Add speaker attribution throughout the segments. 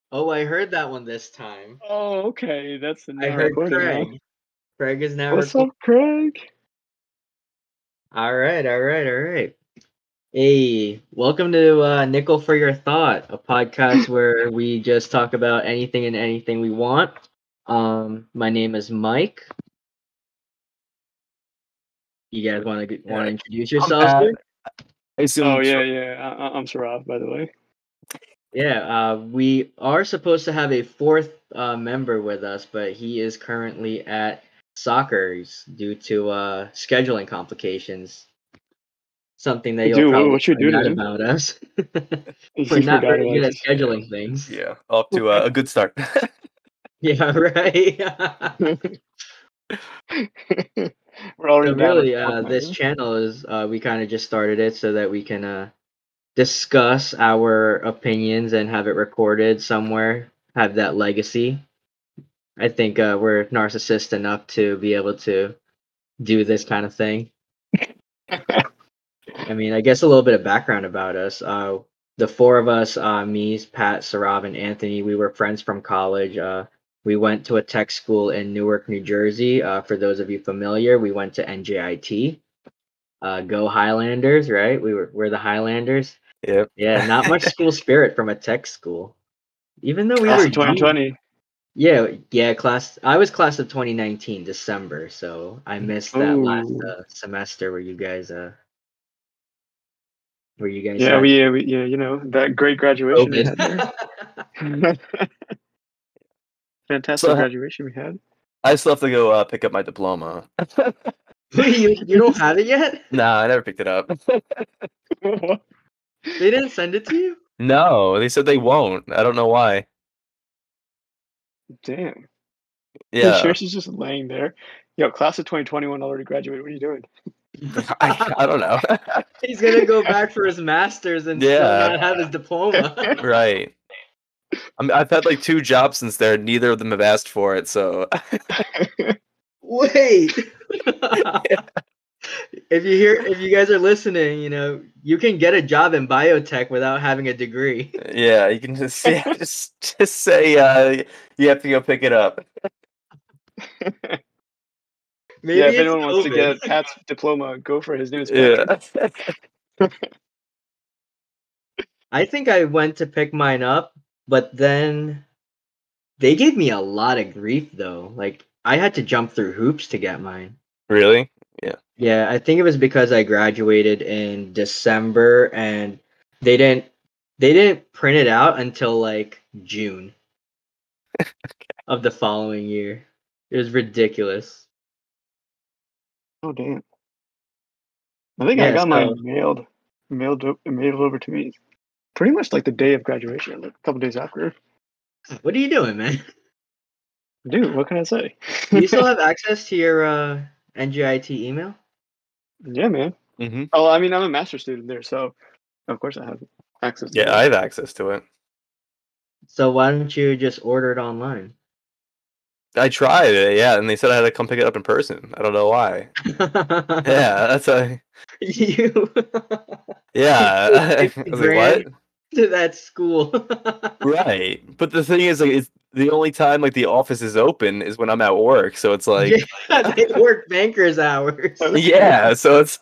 Speaker 1: Oh, I heard that one this time.
Speaker 2: Oh, okay. That's the
Speaker 1: I
Speaker 2: now
Speaker 1: heard
Speaker 2: recording, huh?
Speaker 1: Craig. Craig is now
Speaker 2: What's
Speaker 1: recording.
Speaker 2: up, Craig?
Speaker 1: All right, all right, all right. Hey, welcome to Nickel for Your Thought, a podcast where we just talk about anything and anything we want. My name is Mike. You guys want to
Speaker 3: Yeah.
Speaker 1: introduce
Speaker 3: I'm
Speaker 1: yourselves
Speaker 3: Pat.
Speaker 1: here?
Speaker 3: I assume
Speaker 2: Oh yeah. I'm Saraf, by the way.
Speaker 1: Yeah, we are supposed to have a fourth member with us, but he is currently at soccer's due to scheduling complications. Something that you'll
Speaker 2: Dude,
Speaker 1: probably
Speaker 2: what you do
Speaker 1: find
Speaker 2: to
Speaker 1: out
Speaker 2: him?
Speaker 1: about us. We're
Speaker 2: You
Speaker 1: not
Speaker 2: forgot
Speaker 1: very
Speaker 2: about
Speaker 1: good at
Speaker 2: this.
Speaker 1: scheduling things.
Speaker 3: Yeah, off to a good start.
Speaker 1: Yeah, right.
Speaker 2: We're already
Speaker 1: So
Speaker 2: down a
Speaker 1: really,
Speaker 2: fourth
Speaker 1: this
Speaker 2: member.
Speaker 1: channel is we kind of just started it so that we can discuss our opinions and have it recorded somewhere, have that legacy. I think we're narcissist enough to be able to do this kind of thing. I mean, I guess a little bit of background about us. The four of us, me, Pat, Sarav, and Anthony, we were friends from college. We went to a tech school in Newark, New Jersey. For those of you familiar, we went to NJIT. Go Highlanders, right? We're the Highlanders.
Speaker 3: Yep.
Speaker 1: Yeah, not much school spirit from a tech school. Even though we
Speaker 2: Class
Speaker 1: were
Speaker 2: of 2020.
Speaker 1: yeah, class. I was class of 2019, December, so I missed that last
Speaker 2: Oh.
Speaker 1: semester where you guys
Speaker 2: Yeah,
Speaker 1: had
Speaker 2: you know, that great graduation we
Speaker 1: COVID.
Speaker 2: had there. Fantastic
Speaker 3: So
Speaker 2: graduation we had.
Speaker 3: I still have to go pick up my diploma.
Speaker 1: You don't have it yet?
Speaker 3: Nah, I never picked it up.
Speaker 1: They didn't send it to you?
Speaker 3: No, they said they won't. I don't know why.
Speaker 2: Damn.
Speaker 3: Yeah,
Speaker 2: Yours is just laying there. Yo, class of 2021 already graduated. What are you doing?
Speaker 3: I don't know.
Speaker 1: He's gonna go back for his master's and still
Speaker 3: Yeah,
Speaker 1: not have his diploma.
Speaker 3: right. I've had like 2 jobs since there. Neither of them have asked for it, so
Speaker 1: Wait. If you guys are listening, you can get a job in biotech without having a degree.
Speaker 3: yeah, you can just just say you have to go pick it up.
Speaker 1: Maybe
Speaker 2: Yeah, if
Speaker 1: it's
Speaker 2: anyone wants to
Speaker 1: COVID.
Speaker 2: get Pat's diploma, go for his new inspection.
Speaker 3: Yeah.
Speaker 1: I think I went to pick mine up, but then they gave me a lot of grief though. Like I had to jump through hoops to get mine.
Speaker 3: Really? Yeah.
Speaker 1: Yeah, I think it was because I graduated in December and they didn't they didn't print it out until like June of the following year. It was ridiculous.
Speaker 2: Oh damn! I think I
Speaker 1: Yeah,
Speaker 2: got
Speaker 1: so
Speaker 2: mine mailed over to me pretty much like the day of graduation, like a couple days after.
Speaker 1: what are you doing, man?
Speaker 2: Dude, what can I say?
Speaker 1: Do you still have access to your NGIT email?
Speaker 2: Yeah, man.
Speaker 3: Hmm.
Speaker 2: Oh, I mean, I'm a master's student there, so of course I have access to
Speaker 3: Yeah, I
Speaker 2: that.
Speaker 3: have access to it.
Speaker 1: So why don't you just order it online?
Speaker 3: I tried it, yeah, and they said I had to come pick it up in person. I don't know why. Yeah, that's a
Speaker 1: You
Speaker 3: yeah. I was like,
Speaker 1: grand
Speaker 3: what?
Speaker 1: to that school.
Speaker 3: Right. But the thing is, like, it's the only time like the office is open is when I'm at work. So it's like,
Speaker 1: Yeah, they work bankers hours.
Speaker 3: yeah. So it's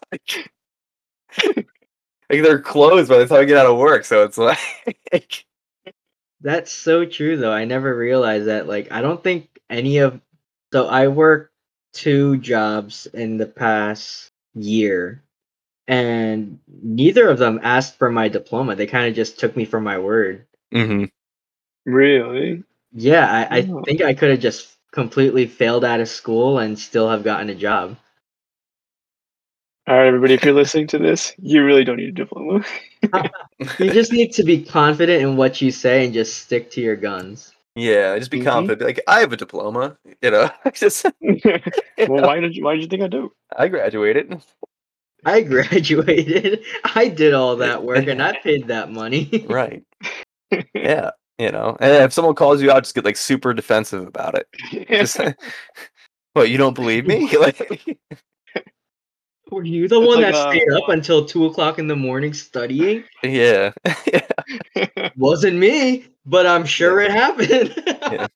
Speaker 3: like they're closed by the time I get out of work. So it's like,
Speaker 1: That's so true though. I never realized that. Like I don't think any of so I worked two jobs in the past year and neither of them asked for my diploma. They kind of just took me for my word.
Speaker 3: hmm.
Speaker 2: Really?
Speaker 1: Yeah, I
Speaker 2: Oh.
Speaker 1: think I could have just completely failed out of school and still have gotten a job.
Speaker 2: All right, everybody, if you're listening to this, you really don't need a diploma.
Speaker 1: You just need to be confident in what you say and just stick to your guns.
Speaker 3: Yeah, just be
Speaker 2: Mhm.
Speaker 3: confident. Be like, I have a diploma. Just
Speaker 2: Well, why did you think I do?
Speaker 3: I graduated.
Speaker 1: I graduated. I did all that work and I paid that money.
Speaker 3: Right. Yeah. And if someone calls you out, just get like super defensive about it. Just what, you don't believe me? Like,
Speaker 1: Were you the
Speaker 2: It's
Speaker 1: one
Speaker 2: like
Speaker 1: that stayed up until 2 o'clock in the morning studying?
Speaker 3: yeah.
Speaker 1: Wasn't me. but I'm sure it happened.
Speaker 3: Yeah.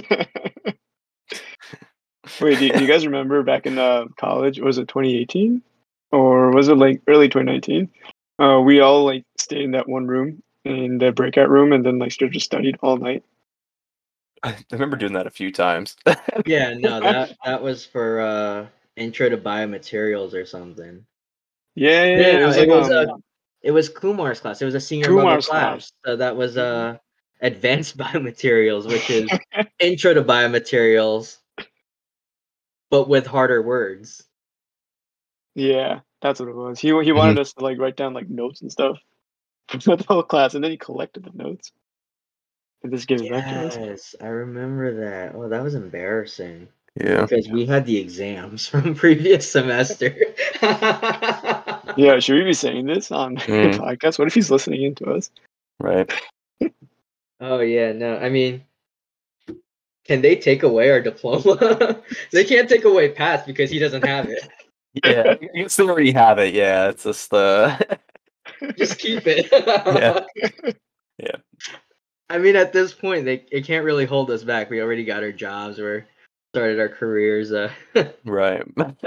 Speaker 2: Wait, do you guys remember back in college? Was it 2018 or was it like early 2019? We all like stayed in that one room in the breakout room and then like just studied all night.
Speaker 3: I remember doing that a few times.
Speaker 1: Yeah, no, that was for intro to biomaterials or something.
Speaker 2: Yeah,
Speaker 1: No,
Speaker 2: it was
Speaker 1: it
Speaker 2: like
Speaker 1: was it was Kumar's class. It was a senior level
Speaker 2: Kumar's
Speaker 1: class.
Speaker 2: class.
Speaker 1: So that was
Speaker 2: Mhm.
Speaker 1: advanced biomaterials, which is intro to biomaterials, but with harder words.
Speaker 2: Yeah, that's what it was. He
Speaker 3: Mhm.
Speaker 2: wanted us to like write down like notes and stuff for the whole class, and then he collected the notes and just gave it back to us.
Speaker 1: Yes, I remember that. Oh, that was embarrassing
Speaker 3: Yeah.
Speaker 1: because we had the exams from previous semester.
Speaker 2: Yeah, should we be saying this on the
Speaker 3: Mm,
Speaker 2: podcast? What if he's listening in to us?
Speaker 3: right.
Speaker 1: Oh yeah, no. I mean, can they take away our diploma? They can't take away Pat's because he doesn't have it.
Speaker 3: Yeah. You still already have it. Yeah. It's just
Speaker 1: Just keep it.
Speaker 3: yeah. Yeah.
Speaker 1: I mean, at this point, it can't really hold us back. We already got our jobs. We're started our careers.
Speaker 3: Right.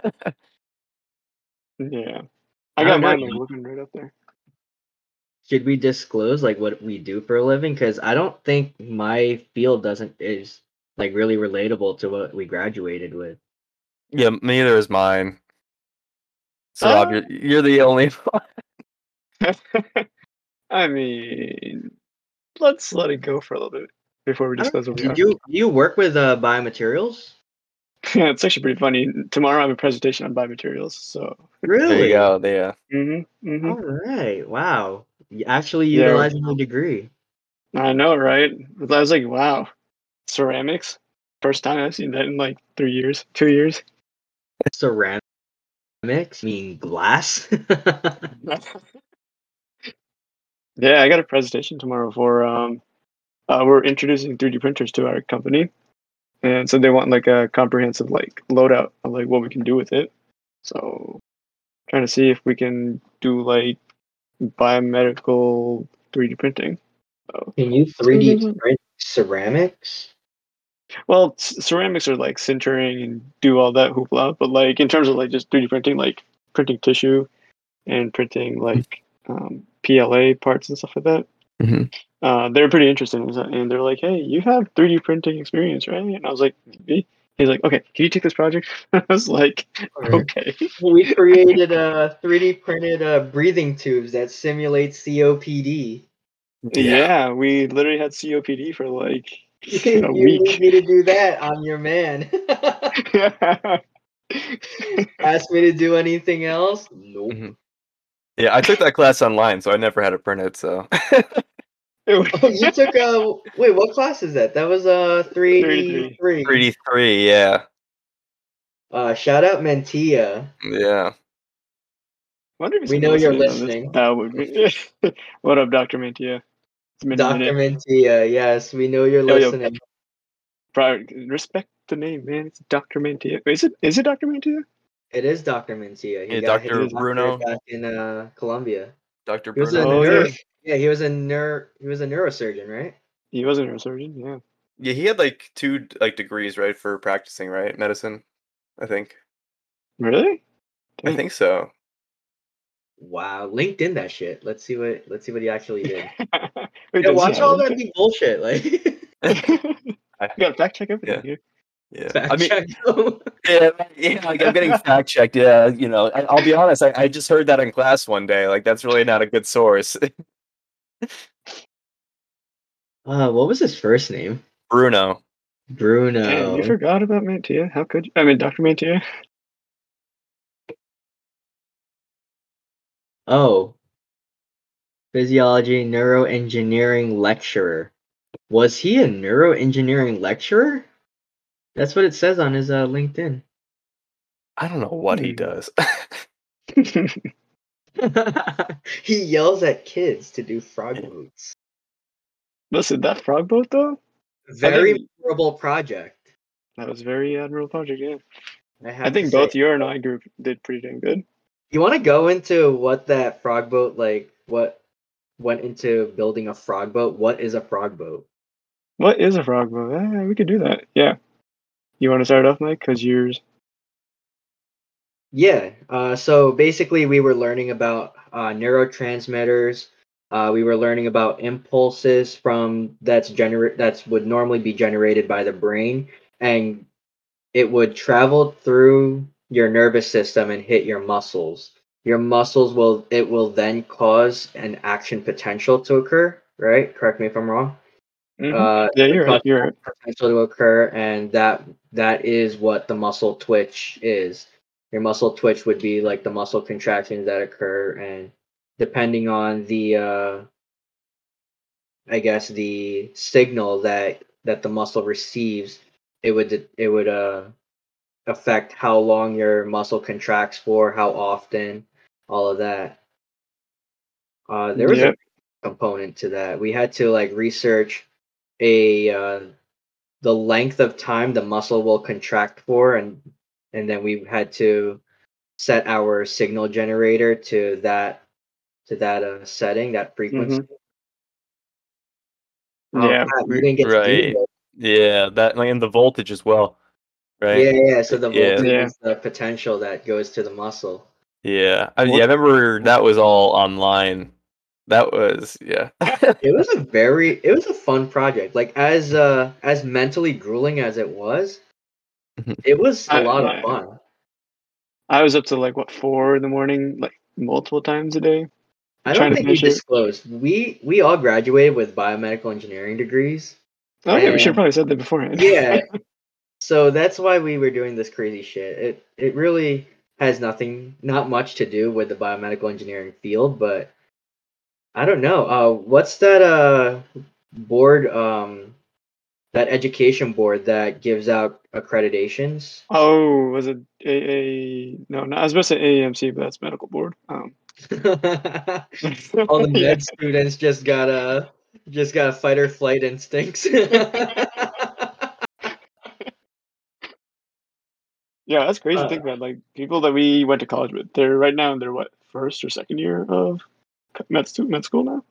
Speaker 2: Yeah,
Speaker 1: I
Speaker 2: I got
Speaker 1: don't know.
Speaker 2: mine like looking right up there.
Speaker 1: Should we disclose like what we do for a living? Because I don't think my field doesn't is like really relatable to what we graduated with.
Speaker 3: Yeah. Neither is mine. So Rob, you're the only one.
Speaker 2: I mean, let's let it go for a little bit before we
Speaker 1: I don't
Speaker 2: discuss what we
Speaker 1: know.
Speaker 2: are.
Speaker 1: Do you work with biomaterials?
Speaker 2: Yeah, it's actually pretty funny. Tomorrow I have a presentation on biomaterials, so.
Speaker 3: There you
Speaker 1: Really?
Speaker 3: go. Yeah.
Speaker 1: All right. Wow. You actually
Speaker 2: Yeah,
Speaker 1: utilizing your degree.
Speaker 2: I know, right? I was like, wow, ceramics. First time I've seen that in like 3 years, 2 years.
Speaker 1: Ceramics mean glass.
Speaker 2: Yeah, I got a presentation tomorrow for we're introducing 3D printers to our company, and so they want like a comprehensive like loadout of like what we can do with it. So trying to see if we can do like biomedical 3D printing. So
Speaker 1: Can you
Speaker 2: it's gonna
Speaker 1: 3D
Speaker 2: be fun.
Speaker 1: print ceramics?
Speaker 2: Well, ceramics are like sintering and do all that hoopla, but like in terms of like just 3D printing, like printing tissue and printing like PLA parts and stuff like that.
Speaker 3: Mhm.
Speaker 2: They're pretty interested in that, and they're like, "Hey, you have 3D printing experience, right?" And I was like, "Maybe." He's like, "Okay, can you take this project?" I was like,
Speaker 1: Alright.
Speaker 2: "Okay."
Speaker 1: We created a 3D printed breathing tubes that simulate COPD.
Speaker 3: Yeah.
Speaker 2: Yeah, we literally had COPD for like
Speaker 1: If
Speaker 2: a
Speaker 1: you need
Speaker 2: week.
Speaker 1: me to do that, I'm your man. Ask me to do anything else? Nope.
Speaker 3: Mhm. Yeah. I took that class online, so I never had to print it. So.
Speaker 1: Oh, you took wait, what class is that? That was
Speaker 2: 33.
Speaker 1: 383.
Speaker 3: 3D3. Yeah.
Speaker 1: Shout out Mentia.
Speaker 3: Yeah.
Speaker 2: Wonder if he's
Speaker 1: We
Speaker 2: gonna
Speaker 1: know you're
Speaker 2: listen in on this.
Speaker 1: listening.
Speaker 2: That would be. What up, Doctor Mantia? It's been a
Speaker 1: Dr.
Speaker 2: minute.
Speaker 1: Mentia, yes, we know you're
Speaker 2: Yo, yo,
Speaker 1: listening.
Speaker 2: respect the name, man. It's Doctor Mantia. Is it Doctor Mantia?
Speaker 1: It is Dr. Mentia. He
Speaker 3: Yeah.
Speaker 1: got his
Speaker 2: It
Speaker 3: Dr.
Speaker 2: is.
Speaker 1: doctorate
Speaker 3: Bruno.
Speaker 1: back in Colombia.
Speaker 3: Dr.
Speaker 1: He was
Speaker 3: Bruno
Speaker 1: a
Speaker 2: Oh
Speaker 1: neuro
Speaker 2: yeah,
Speaker 3: Mentia.
Speaker 1: yeah, he was a neurosurgeon, right?
Speaker 2: he was a neurosurgeon. Yeah.
Speaker 3: Yeah. He had like two like degrees, right, for practicing, right, medicine. I think.
Speaker 2: Really?
Speaker 3: I
Speaker 2: Dang.
Speaker 3: think so.
Speaker 1: Wow, LinkedIn that shit. Let's see what he actually did.
Speaker 2: Wait,
Speaker 1: Yeah,
Speaker 2: does he
Speaker 1: watch
Speaker 2: have
Speaker 1: all
Speaker 2: it?
Speaker 1: that be bullshit. Like
Speaker 3: I,
Speaker 2: You gotta fact check everything
Speaker 3: yeah.
Speaker 2: here.
Speaker 3: Yeah. I
Speaker 1: fact
Speaker 3: mean,
Speaker 1: check them.
Speaker 3: yeah, like I'm getting fact checked. Yeah, I'll be honest. I just heard that in class one day. Like that's really not a good source.
Speaker 1: What was his first name?
Speaker 3: Bruno.
Speaker 2: Damn, you
Speaker 1: Bruno.
Speaker 2: forgot about Mantia. How could you? I mean, Doctor Mantia.
Speaker 1: Oh, physiology neuroengineering lecturer. Was he a neuroengineering lecturer? That's what it says on his LinkedIn.
Speaker 3: I don't know what he
Speaker 2: Hmm.
Speaker 3: does.
Speaker 1: He yells at kids to do frog boats.
Speaker 2: Listen, that frog boat though. I
Speaker 1: Very
Speaker 2: think
Speaker 1: memorable project,
Speaker 2: that was very admirable project. Yeah,
Speaker 1: I
Speaker 2: I
Speaker 1: have to
Speaker 2: think
Speaker 1: say.
Speaker 2: both your and I group did pretty damn good.
Speaker 1: You want to go into what that frog boat, like what went into building a frog boat? What is a frog boat?
Speaker 2: What is a frog move? We could do that. Yeah. You want to start off, Mike? Because yours.
Speaker 1: Yeah. So basically, we were learning about neurotransmitters. We were learning about impulses that's would normally be generated by the brain, and it would travel through your nervous system and hit your muscles. Your muscles will then cause an action potential to occur. Right? Correct me if I'm wrong.
Speaker 2: Yeah,
Speaker 1: It would
Speaker 2: you're right.
Speaker 1: cause
Speaker 2: You're right.
Speaker 1: potential to occur, and that is what the muscle twitch is. Your muscle twitch would be like the muscle contractions that occur, and depending on the I guess the signal that the muscle receives, it would affect how long your muscle contracts for, how often, all of that. There was a
Speaker 2: Yep.
Speaker 1: component to that. We had to like research a the length of time the muscle will contract for, and then we had to set our signal generator to that setting, that frequency.
Speaker 2: Mm-hmm. Yeah.
Speaker 1: Pat, you didn't get to do
Speaker 3: Right.
Speaker 1: that.
Speaker 3: Yeah, that like and the voltage as well, right?
Speaker 1: Yeah, so the
Speaker 3: Yeah.
Speaker 1: voltage
Speaker 2: Yeah.
Speaker 1: is the potential that goes to the muscle.
Speaker 3: Yeah.
Speaker 2: What?
Speaker 3: I remember that was all online. That was yeah.
Speaker 1: It was a fun project. Like as mentally grueling as it was a lot of
Speaker 2: Yeah.
Speaker 1: fun.
Speaker 2: I was up to like what 4 in the morning, like multiple times a day,
Speaker 1: I
Speaker 2: trying
Speaker 1: don't
Speaker 2: to
Speaker 1: think we
Speaker 2: finish it.
Speaker 1: disclosed. We all graduated with biomedical engineering degrees.
Speaker 2: Oh yeah, we should have
Speaker 1: And
Speaker 2: probably said that beforehand.
Speaker 1: yeah, so that's why we were doing this crazy shit. It really has not much to do with the biomedical engineering field, but I don't know. What's that board that education board that gives out accreditations?
Speaker 2: Oh, was it a no? No, I was about to say AAMC, but that's medical board.
Speaker 1: All the
Speaker 2: Yeah,
Speaker 1: med students just got fight or flight instincts.
Speaker 2: yeah, that's crazy to
Speaker 1: Uh,
Speaker 2: think about. Like people that we went to college with, they're right now in their what first or second year of med school now.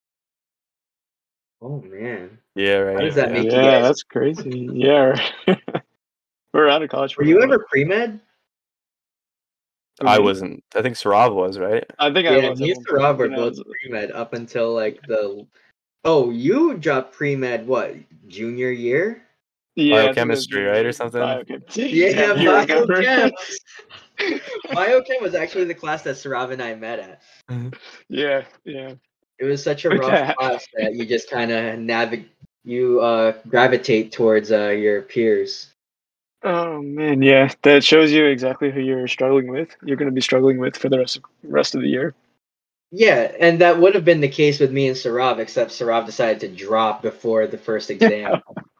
Speaker 1: oh man,
Speaker 3: Yeah,
Speaker 1: how does
Speaker 3: right.
Speaker 1: that
Speaker 3: Yeah.
Speaker 1: make you
Speaker 2: Yeah,
Speaker 1: guys?
Speaker 2: that's crazy. Yeah, we're out of college
Speaker 1: Were
Speaker 2: for
Speaker 1: you
Speaker 2: like what?
Speaker 1: ever pre-med?
Speaker 2: Who,
Speaker 3: I
Speaker 2: me?
Speaker 3: wasn't. I think Sarav was, right?
Speaker 2: I think I
Speaker 1: Yeah,
Speaker 2: was at
Speaker 1: me and
Speaker 2: one point,
Speaker 1: Saurav
Speaker 2: but
Speaker 1: were
Speaker 2: then I
Speaker 1: both
Speaker 2: was
Speaker 1: pre-med up until like the. Oh, you dropped pre-med what, junior year?
Speaker 2: yeah, I think it was
Speaker 3: Biochemistry,
Speaker 2: junior
Speaker 3: right, or
Speaker 2: year.
Speaker 3: something?
Speaker 2: Biochem.
Speaker 1: Yeah,
Speaker 2: Damn, you remember?
Speaker 1: biochem. Biochem was actually the class that Saurav and I met at.
Speaker 2: Yeah, yeah.
Speaker 1: It was such a rough
Speaker 2: Okay.
Speaker 1: class that you just kind of gravitate towards your peers.
Speaker 2: Oh man, yeah, that shows you exactly who you're struggling with. You're going to be struggling with for the rest of the year.
Speaker 1: Yeah, and that would have been the case with me and Saurav, except Saurav decided to drop before the first exam.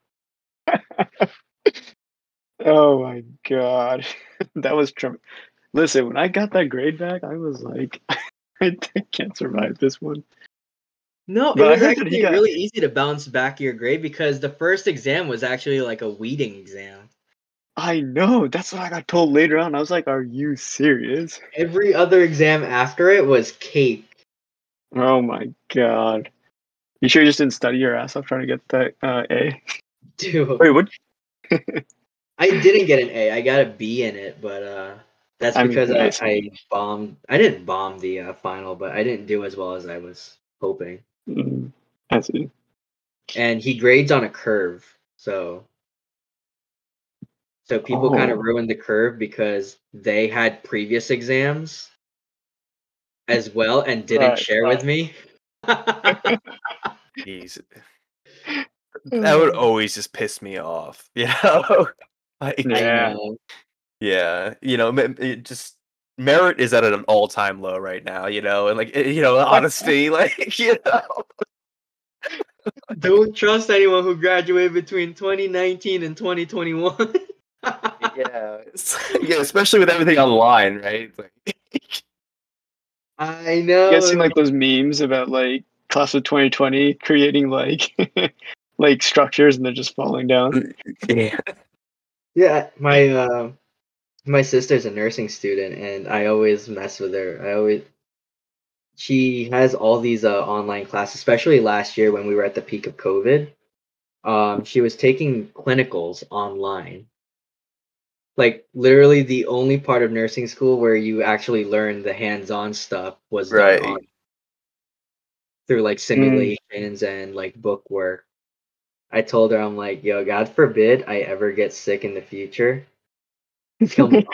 Speaker 2: Oh my god, that was Listen, when I got that grade back, I was like, I can't survive this one.
Speaker 1: No, it
Speaker 2: But I
Speaker 1: was
Speaker 2: heard that he
Speaker 1: actually
Speaker 2: got.
Speaker 1: really easy to bounce back your grade because the first exam was actually like a weeding exam.
Speaker 2: I know. That's what I got told later on. I was like, "Are you serious?"
Speaker 1: Every other exam after it was cake.
Speaker 2: Oh my god. You sure you just didn't study your ass off trying to get that A?
Speaker 1: Dude,
Speaker 2: Wait, what?
Speaker 1: I didn't get an A. I got a B in it, but that's
Speaker 2: I mean,
Speaker 1: because I,
Speaker 2: nice.
Speaker 1: I bombed. I didn't bomb the final, but I didn't do as well as I was hoping.
Speaker 2: Mm, I see.
Speaker 1: And he grades on a curve, so people kind of
Speaker 2: Oh,
Speaker 1: ruined the curve because they had previous exams as well and didn't
Speaker 2: right.
Speaker 1: share with me.
Speaker 3: Jeez. That would always just piss me off. You know? Like,
Speaker 1: I
Speaker 2: Yeah.
Speaker 1: know.
Speaker 3: yeah, it just merit is at an all-time low right now, and like, honesty, like,
Speaker 1: Don't trust anyone who graduated between 2019 and 2021.
Speaker 3: yeah, yeah, especially with everything online, right? It's like,
Speaker 1: I
Speaker 2: You guys
Speaker 1: know.
Speaker 2: seen like those memes about like class of 2020 creating like like structures and they're just falling down?
Speaker 3: yeah,
Speaker 1: Yeah, my sister's a nursing student, and I always mess with her. She has all these online classes, especially last year when we were at the peak of COVID. She was taking clinicals online. Like literally, the only part of nursing school where you actually learn the hands-on stuff was done on
Speaker 3: Right.
Speaker 1: through like simulations and like book work. I told her, I'm like, yo, God forbid I ever get sick in the future. Kill me.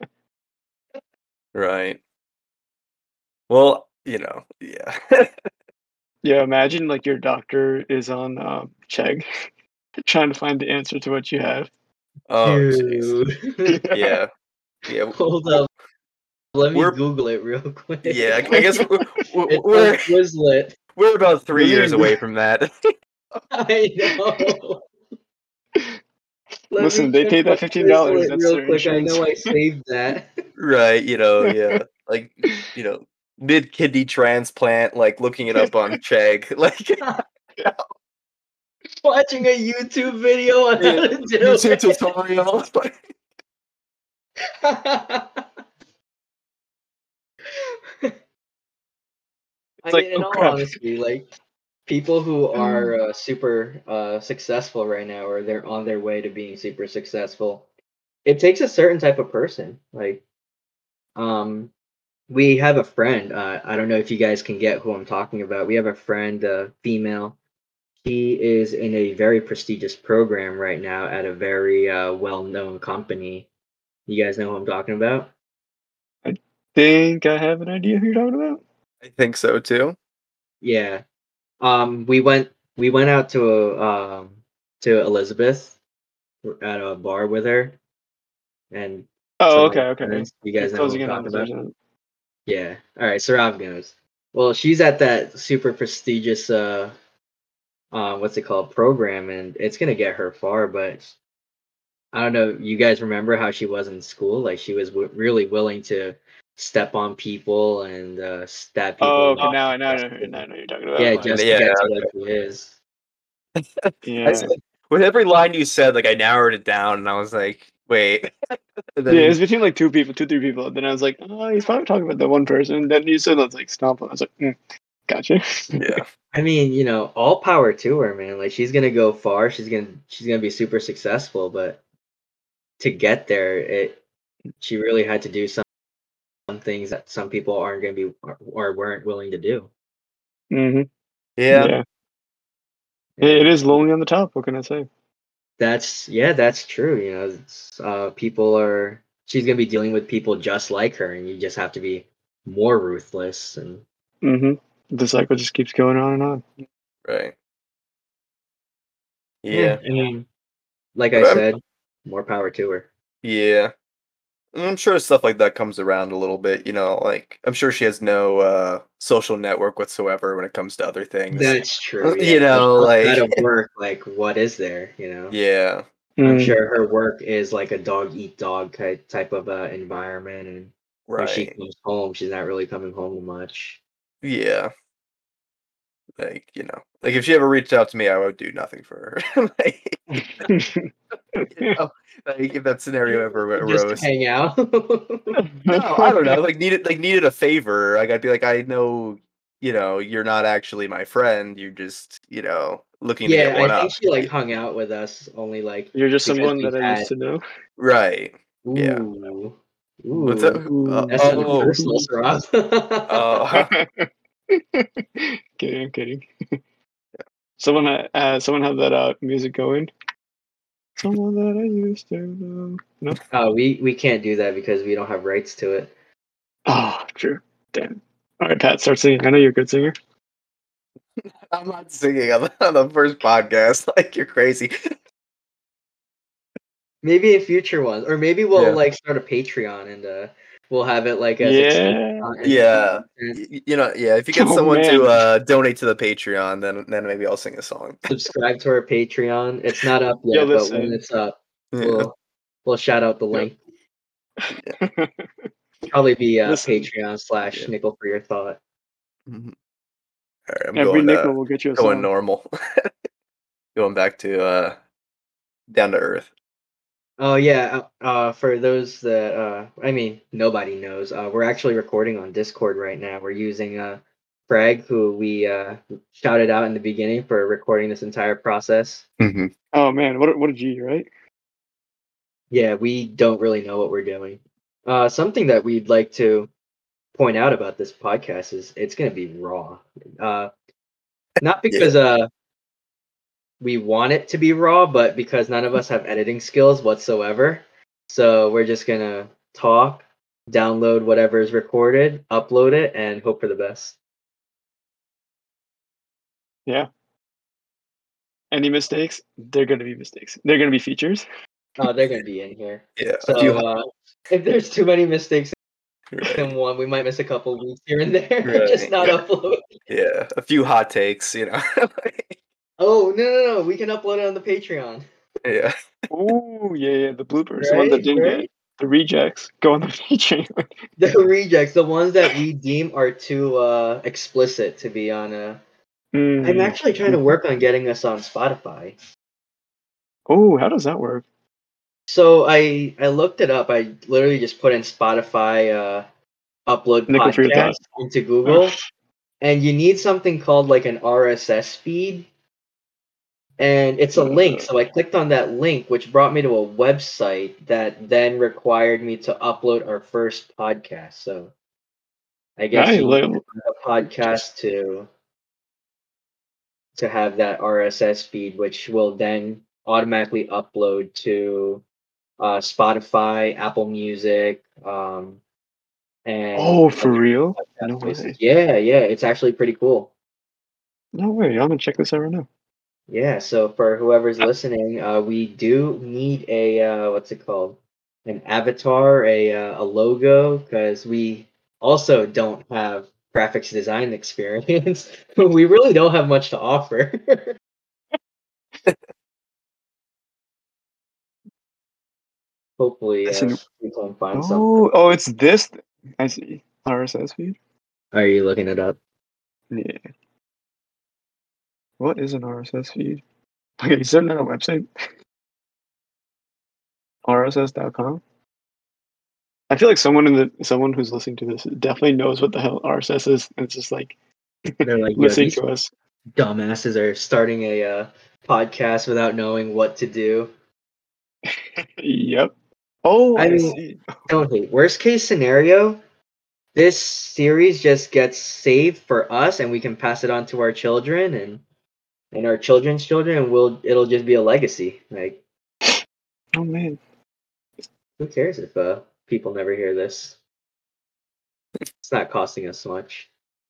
Speaker 3: Right. Well, yeah.
Speaker 2: Yeah, imagine like your doctor is on Chegg trying to find the answer to what you have.
Speaker 3: Oh, jeez.
Speaker 1: Dude.
Speaker 3: Yeah. Yeah.
Speaker 1: Hold up. Let me
Speaker 3: We're
Speaker 1: Google it real quick.
Speaker 3: yeah. I guess
Speaker 1: It's on
Speaker 3: we're
Speaker 1: Quizlet.
Speaker 3: we're about 3
Speaker 2: Doesn't
Speaker 3: years
Speaker 2: even
Speaker 3: away from that.
Speaker 1: I know. Let me
Speaker 2: listen. They
Speaker 1: check
Speaker 2: pay
Speaker 1: my
Speaker 2: that $15.
Speaker 1: Quizlet
Speaker 2: That's
Speaker 1: real
Speaker 2: their
Speaker 1: quick. I
Speaker 2: insurance.
Speaker 1: know I saved that.
Speaker 3: Right. Yeah. Like mid kidney transplant. Like looking it up on Chegg. Like
Speaker 1: Watching a YouTube video on how
Speaker 3: yeah,
Speaker 1: to do
Speaker 3: YouTube
Speaker 1: it.
Speaker 3: tutorial.
Speaker 2: It's
Speaker 1: I
Speaker 2: like,
Speaker 1: mean, in
Speaker 2: oh
Speaker 1: all
Speaker 2: crap.
Speaker 1: honesty, like people who are super successful right now, or they're on their way to being super successful, it takes a certain type of person. Like, we have a friend. I don't know if you guys can get who I'm talking about. We have a friend, female. She is in a very prestigious program right now at a very well-known company. You guys know who I'm talking about?
Speaker 2: I think I have an idea who you're talking about.
Speaker 3: I think so too.
Speaker 1: Yeah. We went out to Elizabeth at a bar with her and
Speaker 2: Oh,
Speaker 1: some
Speaker 2: okay,
Speaker 1: other
Speaker 2: okay.
Speaker 1: friends. You
Speaker 2: You're
Speaker 1: guys know who
Speaker 2: closing
Speaker 1: I'm
Speaker 2: in on
Speaker 1: talking
Speaker 2: this
Speaker 1: about?
Speaker 2: person.
Speaker 1: Yeah. All right. Sarav knows. Well, she's at that super prestigious what's it called, program, and it's gonna get her far. But I don't know. You guys remember how she was in school? Like she was really willing to step on people and stab people
Speaker 2: Oh,
Speaker 1: in
Speaker 2: okay.
Speaker 1: the
Speaker 2: Now I know you're talking
Speaker 1: yeah,
Speaker 2: about.
Speaker 1: just to
Speaker 3: Yeah.
Speaker 1: get to what she is.
Speaker 3: I
Speaker 2: Yeah.
Speaker 3: said, with every line you said, like I narrowed it down, and I was like, wait. And
Speaker 2: Yeah,
Speaker 3: then
Speaker 2: it's between like two, three people. Then I was like, oh, he's probably talking about that one person. Then you said let's like stomp on. I was like, gotcha.
Speaker 3: yeah,
Speaker 1: I mean, all power to her, man. Like she's gonna go far. She's gonna be super successful, but to get there, she really had to do some things that some people aren't gonna be or weren't willing to do.
Speaker 2: hmm
Speaker 3: yeah,
Speaker 2: Yeah. It
Speaker 1: And
Speaker 2: is lonely on the top. What can I say?
Speaker 1: that's true. People are she's gonna be dealing with people just like her, and you just have to be more ruthless. And
Speaker 2: hmm The cycle just keeps going on and on.
Speaker 3: right,
Speaker 1: yeah,
Speaker 3: yeah,
Speaker 1: I mean, like I
Speaker 3: but
Speaker 1: said, more power to her.
Speaker 3: yeah. I'm sure stuff like that comes around a little bit. Like I'm sure she has no social network whatsoever when it comes to other things.
Speaker 1: That's true. Yeah, like outside
Speaker 3: Like
Speaker 1: of work, like what is there?
Speaker 3: yeah,
Speaker 1: I'm
Speaker 2: Mm.
Speaker 1: sure her work is like a dog eat dog type of environment, and when she
Speaker 3: right,
Speaker 1: comes home, she's not really coming home much.
Speaker 3: yeah. Like like if she ever reached out to me, I would do nothing for her. Like, you know, like if that scenario ever
Speaker 1: Just
Speaker 3: arose.
Speaker 1: hang out.
Speaker 3: No, I don't know. Like needed a favor. Like I'd be like, I know, you're not actually my friend. You're just, looking to get
Speaker 1: Yeah, I
Speaker 3: one
Speaker 1: think
Speaker 3: up.
Speaker 1: she like hung out with us only like
Speaker 2: You're just
Speaker 1: because
Speaker 2: someone
Speaker 1: we
Speaker 2: that I
Speaker 1: had
Speaker 2: used to know.
Speaker 3: Right. Yeah.
Speaker 1: ooh
Speaker 3: What's that?
Speaker 1: ooh
Speaker 2: Ooh.
Speaker 1: that sounded
Speaker 3: Oh.
Speaker 1: personal, Saraz.
Speaker 3: Uh,
Speaker 2: Kidding, I'm kidding. Someone had that music going. Someone that I used to know. No.
Speaker 1: we can't do that because we don't have rights to it.
Speaker 2: Oh, true. Damn. All right, Pat, start singing. I know you're a good singer.
Speaker 3: I'm not singing on the first podcast. Like you're crazy.
Speaker 1: Maybe in future ones, or maybe we'll
Speaker 3: Yeah.
Speaker 1: like start a Patreon and we'll have it like as exclusive
Speaker 2: Yeah.
Speaker 3: Yeah.
Speaker 1: content.
Speaker 3: Yeah, if you get
Speaker 2: Oh
Speaker 3: someone
Speaker 2: man.
Speaker 3: to donate to the Patreon, then maybe I'll sing a song.
Speaker 1: Subscribe to our Patreon. It's not up
Speaker 2: Yo,
Speaker 1: yet, but when
Speaker 2: listen.
Speaker 1: it's up,
Speaker 3: Yeah.
Speaker 1: we'll shout out the
Speaker 2: Yo.
Speaker 1: link. Probably be
Speaker 2: Listen.
Speaker 1: Patreon /
Speaker 3: Yeah.
Speaker 1: nickel for your thought.
Speaker 3: Mhm. All right, I'm
Speaker 2: Every nickel will get you a
Speaker 3: going
Speaker 2: song.
Speaker 3: normal. Going back to down to earth.
Speaker 1: Oh yeah, for those that I mean nobody knows. We're actually recording on Discord right now. We're using Craig, who we shouted out in the beginning for recording this entire process.
Speaker 3: Mm-hmm.
Speaker 2: Oh man, what a G, right?
Speaker 1: Yeah, we don't really know what we're doing. Something that we'd like to point out about this podcast is it's going to be raw. Not because we want it to be raw, but because none of us have editing skills whatsoever. So we're just going to talk, download whatever is recorded, upload it, and hope for the best.
Speaker 2: Yeah. Any mistakes? They're gonna be mistakes. They're gonna be features.
Speaker 1: Oh, they're going to be in here.
Speaker 3: Yeah.
Speaker 1: So if there's too many mistakes
Speaker 3: Right.
Speaker 1: in one, we might miss a couple weeks here and there,
Speaker 3: Right,
Speaker 1: just not
Speaker 3: yeah.
Speaker 1: upload.
Speaker 3: Yeah. A few hot takes, you know.
Speaker 1: Oh, no. We can upload it on the Patreon.
Speaker 3: Yeah.
Speaker 2: Oh yeah, the bloopers, the ones that didn't
Speaker 1: Right?
Speaker 2: get the rejects, go on the Patreon.
Speaker 1: The rejects, the ones that we deem are too explicit to be on a. I'm actually trying to work on getting us on Spotify.
Speaker 2: Oh, how does that work?
Speaker 1: So I looked it up. I literally just put in Spotify upload
Speaker 2: Nickel for your
Speaker 1: podcast
Speaker 2: thought.
Speaker 1: into Google, and you need something called like an RSS feed, and it's a link. So I clicked on that link, which brought me to a website that then required me to upload our first podcast. So I guess
Speaker 2: I
Speaker 1: you need
Speaker 2: like
Speaker 1: a podcast to have that RSS feed, which will then automatically upload to Spotify, Apple Music, and
Speaker 2: Oh, for
Speaker 1: other
Speaker 2: real?
Speaker 1: podcast
Speaker 2: No
Speaker 1: places.
Speaker 2: way.
Speaker 1: Yeah, it's actually pretty cool.
Speaker 2: No way. I'm gonna check this out right now.
Speaker 1: Yeah, so for whoever's listening, we do need a what's it called? An avatar, a logo, because we also don't have graphics design experience. We really don't have much to offer. Hopefully,
Speaker 2: I see.
Speaker 1: we can find something.
Speaker 2: Oh, it's this. I see. RSS feed.
Speaker 1: Are you looking it up?
Speaker 2: Yeah. What is an RSS feed? Okay, is there not a website? RSS.com. I feel like someone who's listening to this definitely knows what the hell RSS is, and it's just like
Speaker 1: They're like, yo,
Speaker 2: listening
Speaker 1: these
Speaker 2: to us.
Speaker 1: dumbasses are starting a podcast without knowing what to do.
Speaker 2: Yep. Oh,
Speaker 1: I
Speaker 2: I
Speaker 1: mean,
Speaker 2: see.
Speaker 1: don't hate. Worst case scenario, this series just gets saved for us, and we can pass it on to our children and our children's children, and it'll just be a legacy. Like,
Speaker 2: Oh man.
Speaker 1: who cares if people never hear this? It's not costing us much.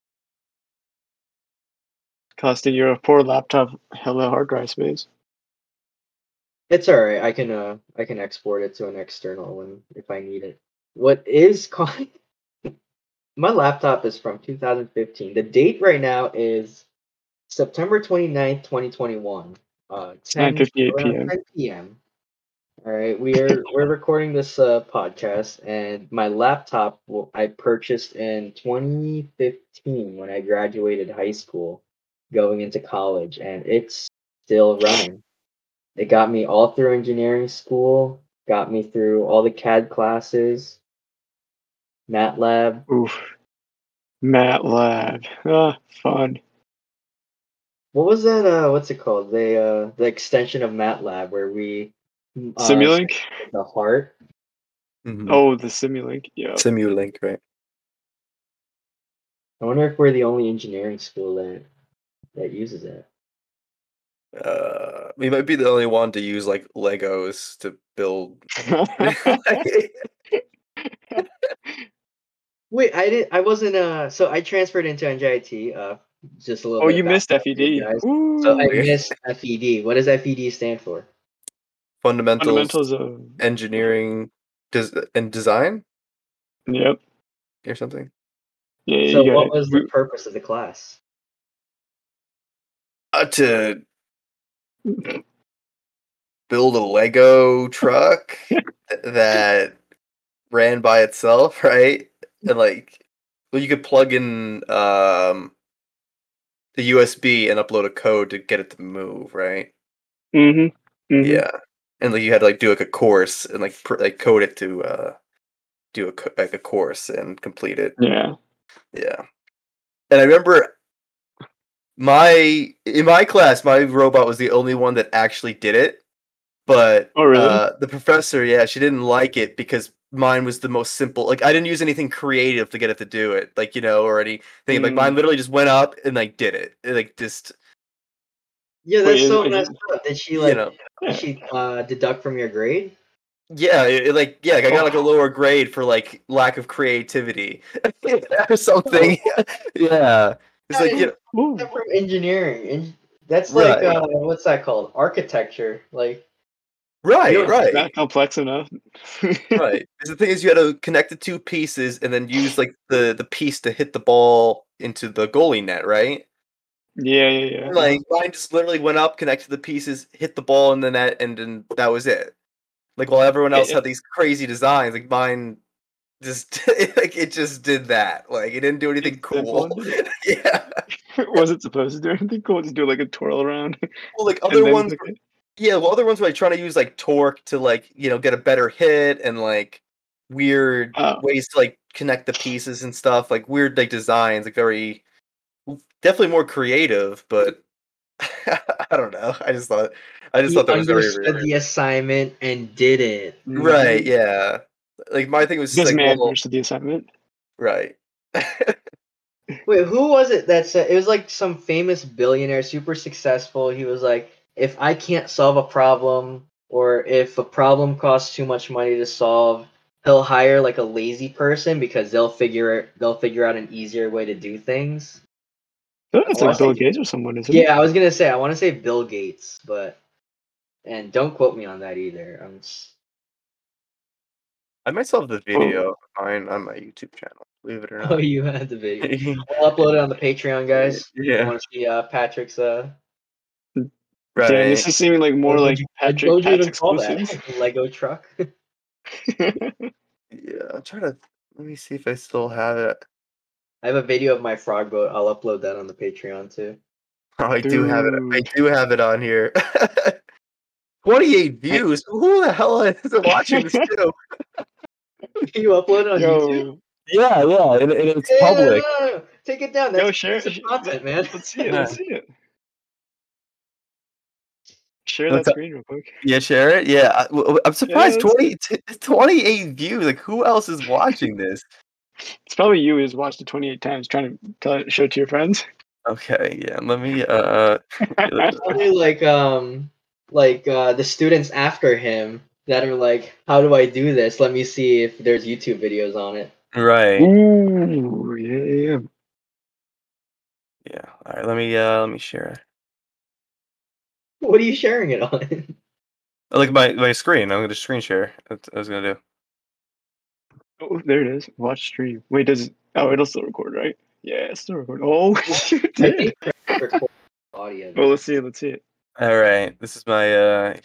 Speaker 2: Costing your poor laptop hella hard drive space.
Speaker 1: It's all right. I can export it to an external one if I need it. What is my laptop is from 2015. The date right now is September 29th, 2021. 10
Speaker 2: 9:58
Speaker 1: around
Speaker 2: p.m.
Speaker 1: 10 p.m. All right, we're recording this podcast, and my laptop I purchased in 2015 when I graduated high school, going into college, and it's still running. It got me all through engineering school, got me through all the CAD classes, MATLAB.
Speaker 2: Oof. MATLAB. Ah, fun.
Speaker 1: What was that? What's it called? The extension of MATLAB where we
Speaker 2: Simulink.
Speaker 1: the heart.
Speaker 3: Mm-hmm.
Speaker 2: Oh, the Simulink. Yeah.
Speaker 3: Simulink, right?
Speaker 1: I wonder if we're the only engineering school that uses it.
Speaker 3: We might be the only one to use like Legos to build.
Speaker 1: Wait, I wasn't so I transferred into NJIT, just a little
Speaker 2: Oh,
Speaker 1: bit
Speaker 2: you
Speaker 1: of
Speaker 2: missed
Speaker 1: background for you
Speaker 2: FED.
Speaker 1: guys. So I
Speaker 2: Ooh.
Speaker 1: missed FED. What does FED stand for?
Speaker 3: Fundamentals
Speaker 2: Fundamentals of
Speaker 3: engineering and design
Speaker 2: Yep.
Speaker 3: or something.
Speaker 2: Yeah,
Speaker 1: So
Speaker 2: you got
Speaker 1: what
Speaker 2: it.
Speaker 1: was the purpose of the class?
Speaker 3: To build a Lego truck that ran by itself, right? And like, well, you could plug in the USB and upload a code to get it to move, right?
Speaker 2: Mm-hmm. Mm-hmm.
Speaker 3: Yeah, and like you had to like do like a course and like like code it to do like a course and complete it.
Speaker 2: Yeah.
Speaker 3: Yeah, And I remember in my class, my robot was the only one that actually did it. But
Speaker 2: Oh, really?
Speaker 3: the professor, yeah, she didn't like it because mine was the most simple. Like I didn't use anything creative to get it to do it, like or anything. Like mine
Speaker 2: Mm.
Speaker 3: literally just went up and like did it. Like just
Speaker 1: Yeah,
Speaker 2: Wait,
Speaker 1: that's so
Speaker 2: is
Speaker 1: messed
Speaker 2: it?
Speaker 1: up. Did she
Speaker 3: you know,
Speaker 1: deduct from your grade?
Speaker 3: yeah, like I got like a
Speaker 2: Oh,
Speaker 3: lower grade for like lack of creativity or something.
Speaker 1: Oh,
Speaker 3: Yeah, it's
Speaker 1: how
Speaker 3: like
Speaker 1: did
Speaker 2: ooh.
Speaker 1: that from engineering? That's like
Speaker 3: right,
Speaker 1: what's that called? Architecture. Like you
Speaker 3: right,
Speaker 1: don't.
Speaker 2: It's
Speaker 3: right.
Speaker 2: not complex enough.
Speaker 3: Right. 'Cause the thing is, you had to connect the two pieces and then use like the piece to hit the ball into the goalie net, right?
Speaker 2: Yeah, yeah, yeah.
Speaker 3: Like mine just literally went up, connected the pieces, hit the ball in the net, and then that was it. Like while everyone else
Speaker 2: It,
Speaker 3: had these crazy designs, like mine just like it just did that. Like it didn't do
Speaker 2: it's
Speaker 3: anything
Speaker 2: simple
Speaker 3: cool.
Speaker 2: and did it.
Speaker 3: Yeah.
Speaker 2: Was it supposed to do anything cool? Just do like a twirl around
Speaker 3: Well, like
Speaker 2: and
Speaker 3: other
Speaker 2: then
Speaker 3: ones
Speaker 2: click
Speaker 3: were,
Speaker 2: it.
Speaker 3: yeah, well, other ones were like trying to use like torque to like get a better hit and like weird
Speaker 2: Oh,
Speaker 3: ways to like connect the pieces and stuff, like weird like designs, like very definitely more creative, but I don't know. I just
Speaker 1: He
Speaker 3: thought that was very
Speaker 1: understood
Speaker 3: weird.
Speaker 1: the assignment and did it.
Speaker 3: Right,
Speaker 2: hmm.
Speaker 3: yeah. Like my thing was
Speaker 2: This
Speaker 3: like,
Speaker 2: man
Speaker 3: well,
Speaker 2: understood the assignment.
Speaker 3: right.
Speaker 1: Wait, who was it that said it was like some famous billionaire, super successful? He was like, if I can't solve a problem or if a problem costs too much money to solve, he'll hire like a lazy person because they'll figure out an easier way to do things.
Speaker 2: I thought
Speaker 1: I
Speaker 2: it's
Speaker 1: want
Speaker 2: like
Speaker 1: to
Speaker 2: Bill
Speaker 1: say,
Speaker 2: Gates or someone, isn't it?
Speaker 1: yeah, I was gonna say I want to say Bill Gates, but and don't quote me on that either.
Speaker 3: I might still have the
Speaker 2: Oh,
Speaker 3: video of mine on my YouTube channel, believe it or
Speaker 1: Oh,
Speaker 3: not.
Speaker 1: you had the video. I'll upload it on the Patreon, guys. If you
Speaker 3: Yeah.
Speaker 1: want to see Patrick's
Speaker 2: damn, this
Speaker 3: Right.
Speaker 2: is seeming like more like
Speaker 1: what would you
Speaker 2: Pat's
Speaker 1: even call that?
Speaker 2: exclusives.
Speaker 1: Lego truck.
Speaker 3: Yeah, I'm trying to let me see if I still have it.
Speaker 1: I have a video of my frog boat. I'll upload that on the Patreon too.
Speaker 3: Oh, I do have it. I
Speaker 2: Dude.
Speaker 3: do have it on here. 28
Speaker 2: I,
Speaker 3: views. Who the hell is watching this too?
Speaker 1: You upload it on YouTube?
Speaker 2: yo,
Speaker 3: Yeah, and it's
Speaker 1: Yeah, no,
Speaker 3: public.
Speaker 1: no, no. Take it down. That's
Speaker 2: yo, share
Speaker 1: exclusive
Speaker 2: it.
Speaker 1: content, man.
Speaker 2: Let's see it.
Speaker 3: Yeah.
Speaker 2: Let's see it. Share that
Speaker 3: What's up?
Speaker 2: screen real quick.
Speaker 3: Yeah, share it. Yeah, I'm
Speaker 2: Yeah,
Speaker 3: surprised
Speaker 2: let's see it.
Speaker 3: 28 views. Like, who else is watching this?
Speaker 2: It's probably you who's watched it 28 times trying to show it to your friends.
Speaker 3: Okay, yeah. Let me.
Speaker 1: Probably like the students after him that are like, how do I do this? Let me see if there's YouTube videos on it.
Speaker 3: Right.
Speaker 2: Ooh, yeah.
Speaker 3: Yeah. All right. Let me share it.
Speaker 1: What are you sharing it on?
Speaker 3: Like my screen. I'm gonna screen share. That's what I was gonna do.
Speaker 2: Oh, there it is. Watch stream. Wait, does it? Oh, it'll still record, right? Yeah, it's still recording. Oh,
Speaker 1: Well,
Speaker 2: you
Speaker 1: I
Speaker 2: did.
Speaker 1: think record audio
Speaker 2: Well,
Speaker 1: though.
Speaker 2: let's see it. Let's see it.
Speaker 3: All right. This is my.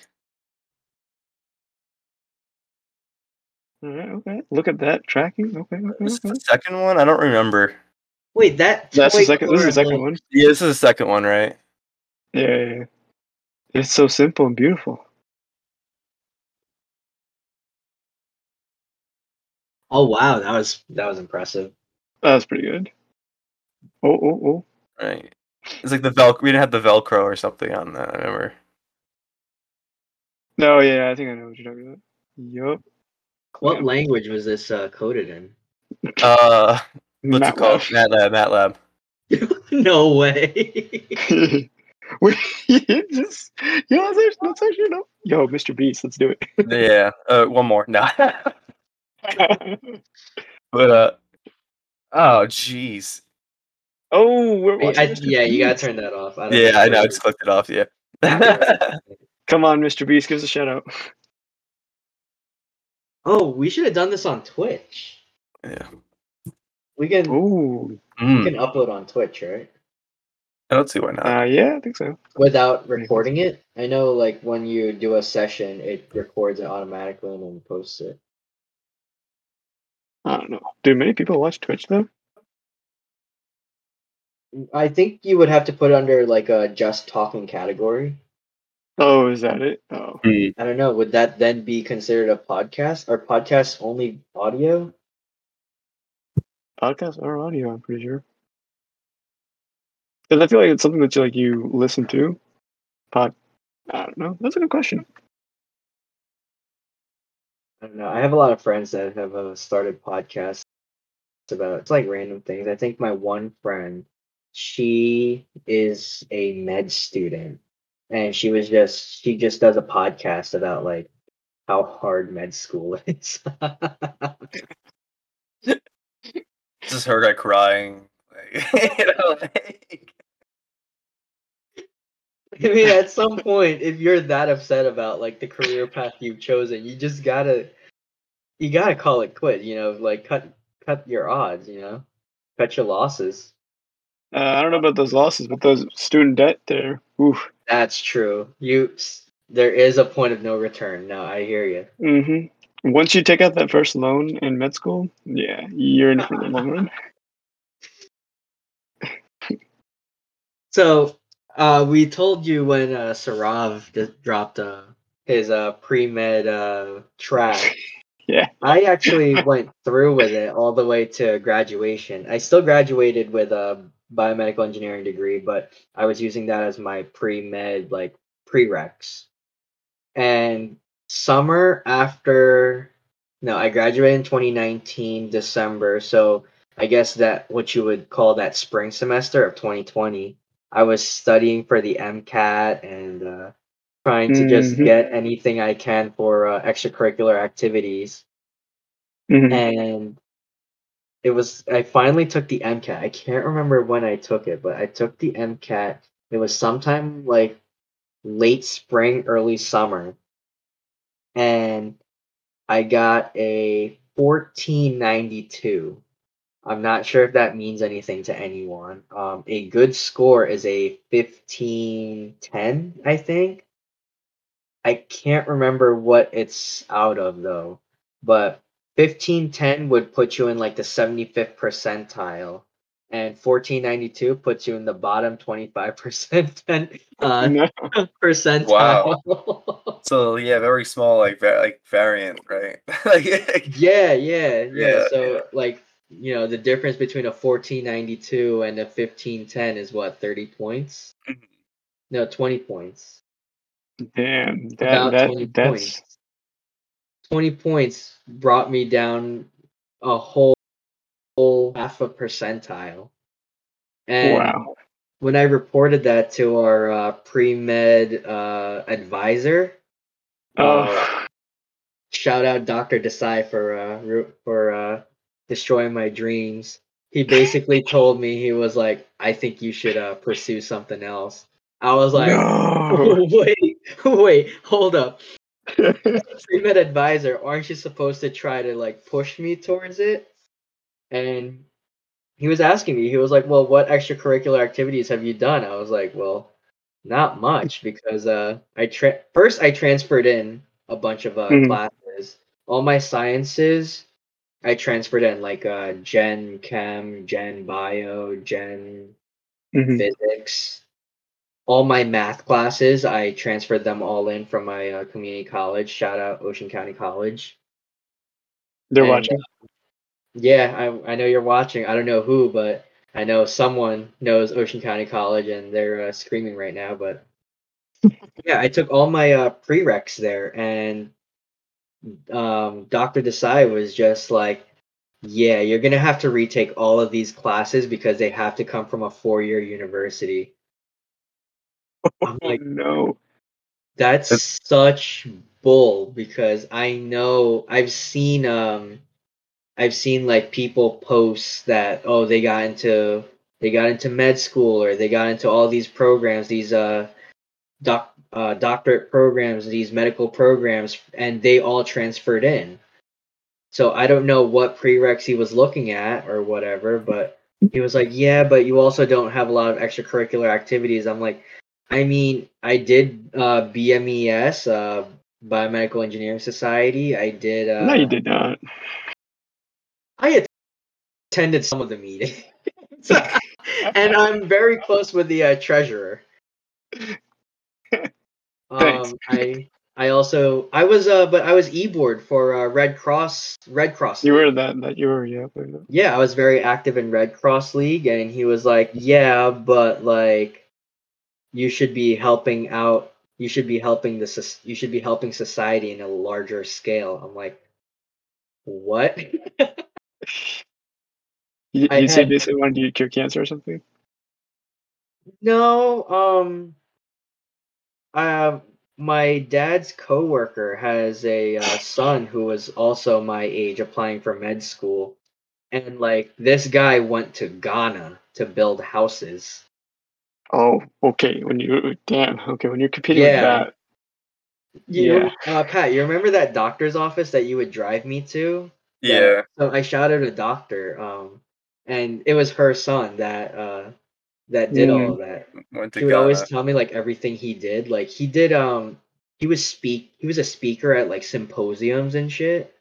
Speaker 2: All right, okay. Look at that tracking. Okay, okay,
Speaker 3: This is the
Speaker 2: okay.
Speaker 3: second one. I don't remember.
Speaker 1: Wait, that
Speaker 2: That's the
Speaker 1: toy
Speaker 2: second. This is
Speaker 1: car
Speaker 2: the second
Speaker 1: looks.
Speaker 2: one.
Speaker 3: Yeah, this is the second one, right?
Speaker 2: Yeah, yeah, yeah. It's so simple and beautiful.
Speaker 1: Oh wow, that was impressive.
Speaker 2: That was pretty good. Oh, oh, oh.
Speaker 3: Right. It's like the Velcro. We didn't have the Velcro or something on that. I remember.
Speaker 2: No, yeah, I think I know what you're talking about. Yup.
Speaker 1: What
Speaker 2: Bam.
Speaker 1: language was this coded in?
Speaker 3: Uh, what's it called?
Speaker 2: MATLAB.
Speaker 3: MATLAB. MATLAB.
Speaker 1: No way.
Speaker 2: Wait, just let's actually know. Yo, Mr. Beast, let's do
Speaker 3: Yeah. One more. No.
Speaker 2: it.
Speaker 3: But oh, jeez.
Speaker 2: Oh, we're watching Mr.
Speaker 1: Yeah, you gotta
Speaker 2: Beast.
Speaker 1: turn that off. I don't
Speaker 3: Yeah,
Speaker 1: know
Speaker 3: I
Speaker 1: what
Speaker 3: know. I
Speaker 1: it
Speaker 3: just clicked it off. Yeah.
Speaker 1: is.
Speaker 2: Come on, Mr. Beast, give us a shout out.
Speaker 1: Oh, we should have done this on Twitch.
Speaker 3: Yeah.
Speaker 1: We can
Speaker 2: Oh,
Speaker 1: we can
Speaker 3: Mm.
Speaker 1: upload on Twitch, right?
Speaker 3: I don't see why not.
Speaker 2: yeah, I think so.
Speaker 1: Without
Speaker 2: Pretty cool.
Speaker 1: recording it. I know like when you do a session, it records it automatically and then posts it.
Speaker 2: I don't know. Do many people watch Twitch though?
Speaker 1: I think you would have to put it under like a just talking category.
Speaker 2: Oh, is that it? Oh,
Speaker 3: Mm.
Speaker 1: I don't know. Would that then be considered a podcast? Are podcasts only audio?
Speaker 2: podcasts are audio. I'm pretty sure. Because I feel like it's something that you listen to. I don't know. That's a good question.
Speaker 1: I don't know. I have a lot of friends that have started podcasts about it's like random things. I think my one friend, she is a med student, and she just does a podcast about like how hard med school is.
Speaker 3: Just her like crying. Like, like,
Speaker 1: I mean, at some point, if you're that upset about like the career path you've chosen, you gotta call it quit. Like cut your odds. Cut your losses.
Speaker 2: I don't know about those losses, but those student debt there. Oof.
Speaker 1: That's true. There is a point of no return. No, I hear you.
Speaker 2: Once you take out that first loan in med school, yeah, you're in for the long run.
Speaker 1: So, we told you when Sarav dropped his pre-med track.
Speaker 2: Yeah.
Speaker 1: I actually went through with it all the way to graduation. I still graduated with a biomedical engineering degree, but I was using that as my pre-med like prereqs. And summer after, no, I graduated in 2019 December, so I guess that what you would call that spring semester of 2020, I was studying for the MCAT and trying to just
Speaker 2: Mhm.
Speaker 1: get anything I can for extracurricular activities.
Speaker 2: Mhm.
Speaker 1: And I finally took the MCAT. I can't remember when I took it, but I took the MCAT. It was sometime like late spring, early summer. And I got a 1492. I'm not sure if that means anything to anyone. A good score is a 1510, I think. I can't remember what it's out of though, but 1510 would put you in like the 75th percentile, and 1492 puts you in the bottom 25%
Speaker 2: No.
Speaker 3: wow.
Speaker 1: percentile.
Speaker 3: So yeah, very small like like variant, right? Like,
Speaker 1: Yeah.
Speaker 3: yeah,
Speaker 1: So like, the difference between a 1492 and a 1510 is what, 30 points?
Speaker 3: yeah.
Speaker 1: No, 20 points.
Speaker 2: Damn.
Speaker 1: About 20
Speaker 2: That's
Speaker 1: points. 20 points brought me down a whole half a percentile. And
Speaker 2: wow.
Speaker 1: when I reported that to our pre-med advisor, uh,
Speaker 2: Oh.
Speaker 1: shout out Dr. Desai for destroying my dreams. He basically told me, he was like, "I think you should pursue something else." I was like,
Speaker 2: No.
Speaker 1: "Wait, hold up. Pre-med advisor, aren't you supposed to try to like push me towards it?" And he was asking me, he was like, "Well, what extracurricular activities have you done?" I was like, "Well, not much because first I transferred in a bunch of
Speaker 2: Mhm.
Speaker 1: classes. All my sciences I transferred in like Gen Chem, Gen Bio, Gen
Speaker 2: Mhm.
Speaker 1: Physics. All my math classes I transferred them all in from my community college. Shout out Ocean County College.
Speaker 2: They're
Speaker 1: And
Speaker 2: watching.
Speaker 1: yeah, I know you're watching. I don't know who, but I know someone knows Ocean County College, and they're screaming right now. But yeah, I took all my prereqs there, and Dr. Desai was just like, "Yeah, you're gonna have to retake all of these classes because they have to come from a 4-year university." I'm
Speaker 2: Oh
Speaker 1: like,
Speaker 2: no.
Speaker 1: that's such bull because I know I've seen like people post that, oh, they got into med school, or they got into all these programs, these doctorate programs, these medical programs, and they all transferred in. So I don't know what prereqs he was looking at or whatever, but he was like, "Yeah, but you also don't have a lot of extracurricular activities." I'm like, I mean, I did BMES, Biomedical Engineering Society.
Speaker 2: No, you did not.
Speaker 1: I attended some of the meetings. And I'm very close with the treasurer.
Speaker 2: Thanks.
Speaker 1: I I was e-board for Red Cross
Speaker 2: You were
Speaker 1: League.
Speaker 2: that you were, yeah.
Speaker 1: Yeah, I was very active in Red Cross League, and he was like, "Yeah, but like you should be helping out. You should be helping you should be helping society in a larger scale." I'm like, "What?" I
Speaker 2: You say
Speaker 1: had
Speaker 2: basically wanted to cure cancer or something?
Speaker 1: no uh my dad's coworker has a son who was also my age applying for med school. And like this guy went to Ghana to build houses.
Speaker 2: Oh, okay. When you're competing with
Speaker 1: Yeah.
Speaker 2: that, yeah.
Speaker 1: Pat, you remember that doctor's office that you would drive me to?
Speaker 3: Yeah.
Speaker 1: So I shouted a doctor, and it was her son that did all
Speaker 2: Mm,
Speaker 1: of that.
Speaker 3: Went to
Speaker 1: She would always
Speaker 3: Ghana.
Speaker 1: tell me like everything he did. Like he was a speaker at like symposiums and shit.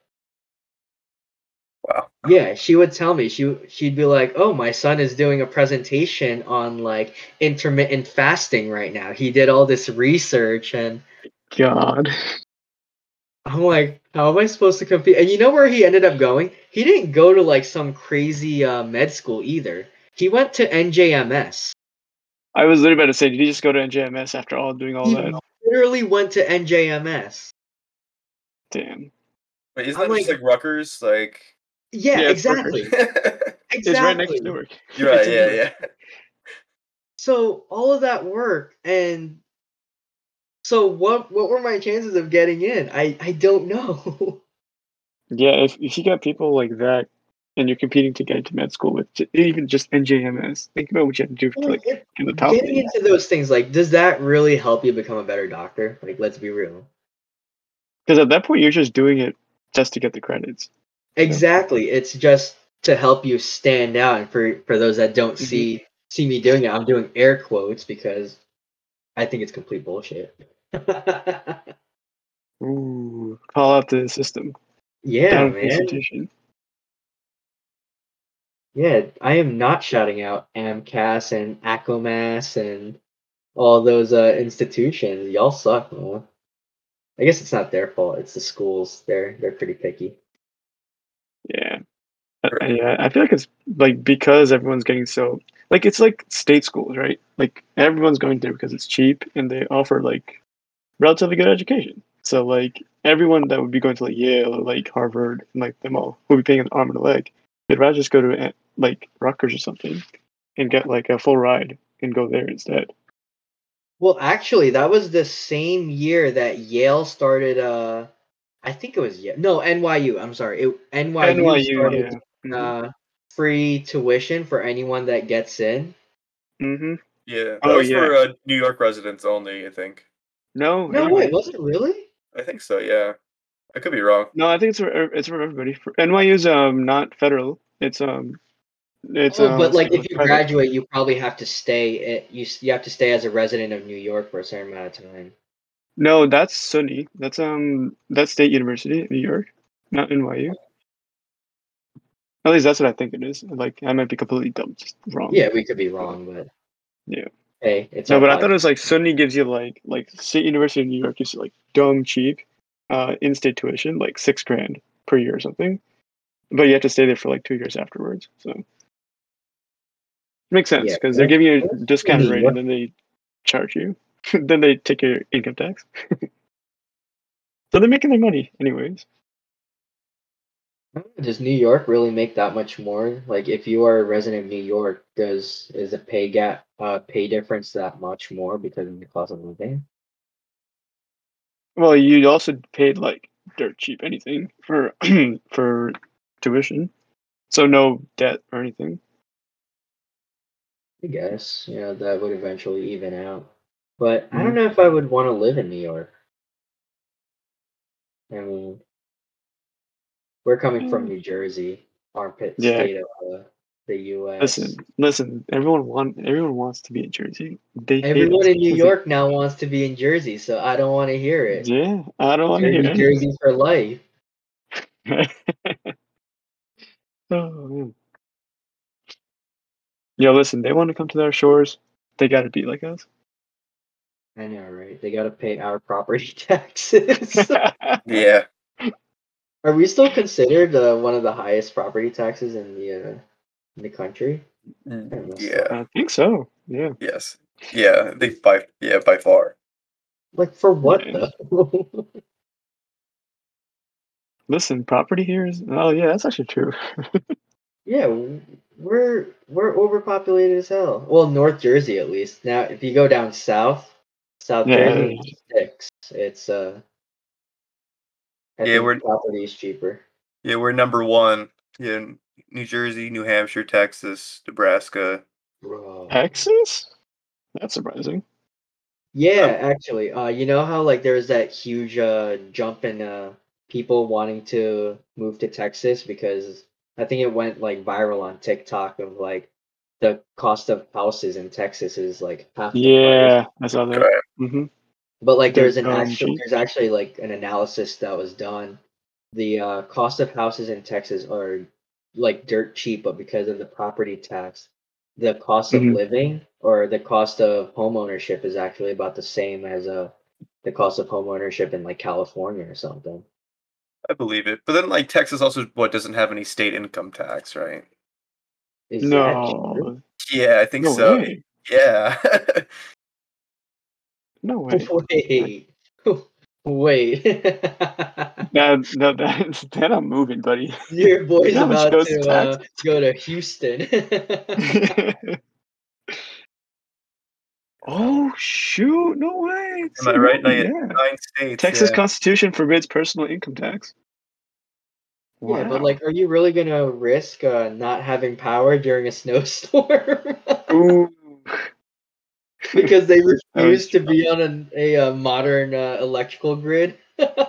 Speaker 3: Wow.
Speaker 1: Yeah, she would tell me. She'd be like, "Oh, my son is doing a presentation on like intermittent fasting right now. He did all this research." And
Speaker 2: God.
Speaker 1: I'm like, "How am I supposed to compete?" And you know where he ended up going? He didn't go to like some crazy med school either. He went to NJMS.
Speaker 2: I was literally about to say, did you just go to NJMS after doing all
Speaker 1: He
Speaker 2: that?
Speaker 1: literally went to NJMS.
Speaker 2: Damn.
Speaker 3: Wait, isn't
Speaker 1: I'm
Speaker 3: that just
Speaker 1: like,
Speaker 3: like Rutgers? Like,
Speaker 1: yeah,
Speaker 2: Yeah, it's Rutgers.
Speaker 1: exactly.
Speaker 2: It's right next to
Speaker 1: Exactly.
Speaker 2: Newark.
Speaker 3: you're
Speaker 2: It's
Speaker 3: right.
Speaker 2: in
Speaker 3: Yeah,
Speaker 2: Newark.
Speaker 3: yeah.
Speaker 1: So all of that work, and so what were my chances of getting in? I don't know.
Speaker 2: Yeah, if you got people like that and you're competing to get into med school with even just NJMS, think about what you have to do to
Speaker 1: Like
Speaker 2: like get the top
Speaker 1: getting
Speaker 2: league.
Speaker 1: into those things, like, does that really help you become a better doctor? Like, let's be real.
Speaker 2: Because at that point you're just doing it just to get the credits. You know?
Speaker 1: Exactly. It's just to help you stand out. And for those that don't
Speaker 2: Hmm.
Speaker 1: see me doing it, I'm doing air quotes because I think it's complete bullshit.
Speaker 2: Ooh, call out the system.
Speaker 1: Yeah,
Speaker 2: Down with the
Speaker 1: man.
Speaker 2: institution.
Speaker 1: Yeah, I am not shouting out AMCAS and ACOMAS and all those institutions. Y'all suck, man. I guess it's not their fault. It's the schools. They're pretty picky.
Speaker 2: Yeah. Yeah, I feel like it's like because everyone's getting so like it's like state schools, right? Like everyone's going there because it's cheap and they offer like relatively good education. So like everyone that would be going to like Yale or like Harvard and like them all would be paying an arm and a leg. They'd rather just go to like Rutgers or something and get like a full ride and go there instead.
Speaker 1: Well, actually, that was the same year that Yale started. I think it was Yale. No, NYU. I'm sorry. NYU
Speaker 2: NYU,
Speaker 1: started
Speaker 2: yeah.
Speaker 1: uh, free tuition for anyone that gets in.
Speaker 2: Mm-hmm.
Speaker 3: Yeah, that
Speaker 2: Oh
Speaker 3: was
Speaker 2: yeah.
Speaker 3: for New York residents only. I think.
Speaker 2: No,
Speaker 1: No, wait,
Speaker 2: everybody.
Speaker 1: was it really?
Speaker 3: I think so. Yeah, I could be wrong.
Speaker 2: No, I think it's for everybody. NYU's not federal. It's
Speaker 1: Oh, but
Speaker 2: what's
Speaker 1: like
Speaker 2: it called?
Speaker 1: if you
Speaker 2: Private.
Speaker 1: graduate, you probably have to stay. You have to stay as a resident of New York for a certain amount of time.
Speaker 2: No, that's SUNY. That's State University in New York, not NYU. At least that's what I think it is. Like I might be completely dumb, just wrong.
Speaker 1: Yeah, we could be
Speaker 2: But
Speaker 1: wrong, but
Speaker 2: yeah.
Speaker 1: hey, it's
Speaker 2: No,
Speaker 1: our
Speaker 2: but I thought it
Speaker 1: podcast.
Speaker 2: was like SUNY gives you like State University of New York gives you like dumb cheap, in-state tuition, like $6,000 per year or something. But you have to stay there for like 2 years afterwards. So it makes sense
Speaker 1: Yeah,
Speaker 2: because they're giving you a
Speaker 1: in
Speaker 2: discounted
Speaker 1: New
Speaker 2: rate
Speaker 1: York.
Speaker 2: and then they charge you. Then they take your income tax. So they're making their money anyways.
Speaker 1: Does New York really make that much more? Like, if you are a resident of New York, is the pay difference that much more because of the cost of living?
Speaker 2: Well, you also paid like dirt cheap anything for for tuition, so no debt or anything.
Speaker 1: I guess, that would eventually even out. But I don't
Speaker 2: Mhm.
Speaker 1: know if I would want to live in New York. I mean, we're coming from
Speaker 2: Mm.
Speaker 1: New Jersey, armpit
Speaker 2: Yeah,
Speaker 1: state of the U.S.
Speaker 2: listen. Everyone wants to be in Jersey. They hate
Speaker 1: Everyone
Speaker 2: us
Speaker 1: in New
Speaker 2: because they.
Speaker 1: York now wants to be in Jersey, so I don't want to hear it.
Speaker 2: Yeah, I don't want to hear
Speaker 1: Jersey,
Speaker 2: any of
Speaker 1: Jersey for life.
Speaker 2: it. Oh, man. Yo, listen. They want to come to our shores. They got to be like us.
Speaker 1: I know, right? They got to pay our property taxes.
Speaker 3: Yeah.
Speaker 1: Are we still considered one of the highest property taxes in the country? Kind of messed
Speaker 3: Yeah.
Speaker 1: up.
Speaker 2: I think so. Yeah.
Speaker 3: Yes. Yeah. They by far.
Speaker 1: Like for what
Speaker 2: Yeah.
Speaker 1: though?
Speaker 2: Listen, property here is. Oh yeah, that's actually true.
Speaker 1: Yeah, we're overpopulated as hell. Well, North Jersey at least. Now, if you go down south, South
Speaker 2: Yeah.
Speaker 1: Jersey, it's 6. It's I
Speaker 3: Yeah,
Speaker 1: think property is cheaper.
Speaker 3: we're number one. Yeah, New Jersey, New Hampshire, Texas, Nebraska.
Speaker 1: Bro.
Speaker 2: Texas? That's surprising.
Speaker 1: Yeah,
Speaker 3: Um,
Speaker 1: actually, you know how like there was that huge jump in people wanting to move to Texas because I think it went like viral on TikTok of like the cost of houses in Texas is like half the price.
Speaker 2: Yeah, I saw that.
Speaker 3: okay.
Speaker 2: Mm-hmm.
Speaker 1: But like
Speaker 2: They're cheap.
Speaker 1: there's actually like an analysis that was done. The cost of houses in Texas are like dirt cheap, but because of the property tax, the cost of
Speaker 2: Mm-hmm.
Speaker 1: living or the cost of home ownership is actually about the same as the cost of home ownership in like California or something.
Speaker 3: I believe it. But then like Texas also doesn't have any state income tax, right?
Speaker 1: Is that true?
Speaker 2: No,
Speaker 3: Yeah, I think
Speaker 2: no
Speaker 3: so.
Speaker 2: way.
Speaker 3: Yeah.
Speaker 2: No way.
Speaker 1: Wait, wait.
Speaker 2: That I'm moving, buddy.
Speaker 1: Your
Speaker 2: You
Speaker 1: boy's
Speaker 2: know how much
Speaker 1: about
Speaker 2: goes to
Speaker 1: to
Speaker 2: tax?
Speaker 1: go to Houston.
Speaker 2: Oh shoot! No way.
Speaker 3: Am
Speaker 2: See,
Speaker 3: I right?
Speaker 2: no, yeah.
Speaker 3: 9 states,
Speaker 2: Texas
Speaker 3: yeah.
Speaker 2: Constitution forbids personal income tax.
Speaker 1: Yeah, but
Speaker 2: Wow.
Speaker 1: like, are you really gonna risk not having power during a snowstorm
Speaker 2: Ooh.
Speaker 1: because they
Speaker 2: That was
Speaker 1: refuse to be on a modern electrical grid?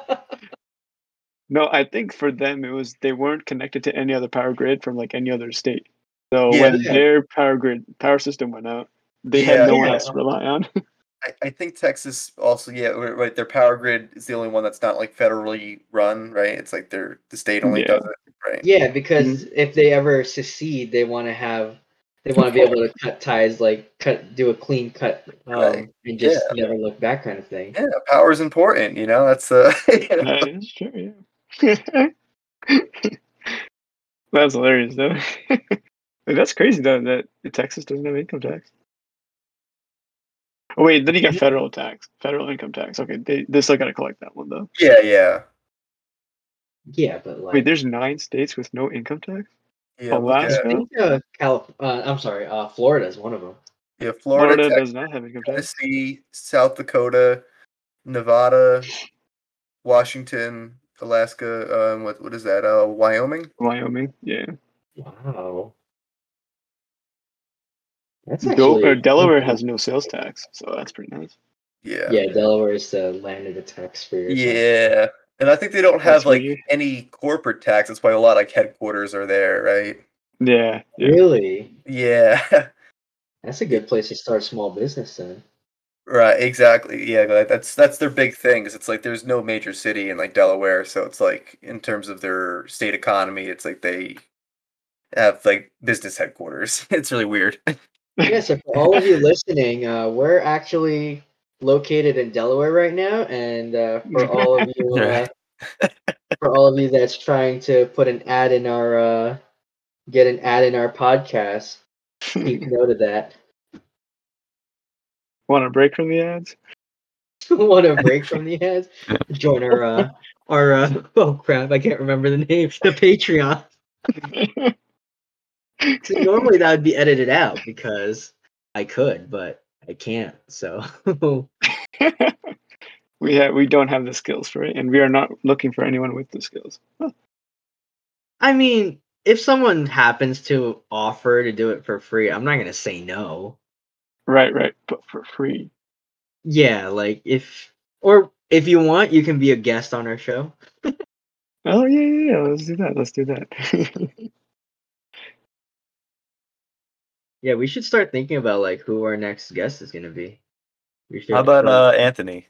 Speaker 2: no. I think for them it was they weren't connected to any other power grid from like any other state. So
Speaker 3: Yeah,
Speaker 2: when
Speaker 1: Yeah,
Speaker 2: their power system went out, they had
Speaker 3: yeah.
Speaker 2: no one
Speaker 1: yeah,
Speaker 2: else to rely on.
Speaker 3: I think Texas also, yeah, right. Their power grid is the only one that's not like federally run, right? It's like the state only does
Speaker 2: Yeah.
Speaker 3: it, right?
Speaker 1: yeah.
Speaker 2: Mhm.
Speaker 1: Because if they ever secede, they want to be able to cut ties, like do a clean cut,
Speaker 3: Right.
Speaker 1: and
Speaker 3: Yeah,
Speaker 1: just never look back, kind of thing.
Speaker 3: yeah. Power is important, you know. That's
Speaker 2: That is true. Yeah. That's hilarious though. Like, that's crazy though that Texas doesn't have income tax. Oh wait, then you got federal tax, federal income tax. Okay, they still got to collect that one though.
Speaker 3: yeah, yeah,
Speaker 1: Yeah, but
Speaker 2: Wait,
Speaker 1: like,
Speaker 2: there's 9 states with no income tax.
Speaker 3: yeah. Look
Speaker 1: I
Speaker 3: at
Speaker 2: Alaska,
Speaker 1: think I'm sorry, Florida is one of them.
Speaker 3: yeah. Florida,
Speaker 2: Florida
Speaker 3: Texas,
Speaker 2: does not have income tax.
Speaker 3: Tennessee, South Dakota, Nevada, Washington, Alaska. What is that? Wyoming.
Speaker 2: Wyoming, yeah.
Speaker 1: Wow, that's actually
Speaker 2: Delaware has no sales tax, so that's pretty nice.
Speaker 3: Yeah,
Speaker 1: yeah. Delaware is the land of the tax free or something.
Speaker 3: yeah. And I think they don't have
Speaker 2: That's
Speaker 3: like
Speaker 2: weird.
Speaker 3: any corporate tax. That's why a lot of like headquarters are there, right?
Speaker 2: Yeah, yeah.
Speaker 1: Really?
Speaker 3: Yeah.
Speaker 1: That's a good place to start a small business then.
Speaker 3: Right, exactly. Yeah, that's their big thing. Is it's like there's no major city in like Delaware, so it's like in terms of their state economy, it's like they have like business headquarters. It's really weird.
Speaker 1: Yeah, so for all of you listening, we're actually located in Delaware right now, and
Speaker 3: Right.
Speaker 1: for all of you that's trying to put an ad in our get an ad in our podcast, keep note of that.
Speaker 2: Want a break from the ads?
Speaker 1: Want a break from the ads? Join our oh crap, I can't remember the name. The Patreon. See, normally that would be edited out because I could, but I can't. So
Speaker 2: We don't have the skills for it, and we are not looking for anyone with the skills. Huh.
Speaker 1: I mean, if someone happens to offer to do it for free, I'm not gonna say no.
Speaker 2: Right, right, but for free.
Speaker 1: Yeah, like if you want, you can be a guest on our show.
Speaker 2: Oh yeah, yeah, yeah. Let's do that. Let's do that.
Speaker 1: Yeah, we should start thinking about like who our next guest is gonna be. We
Speaker 3: How
Speaker 1: should
Speaker 3: about Anthony?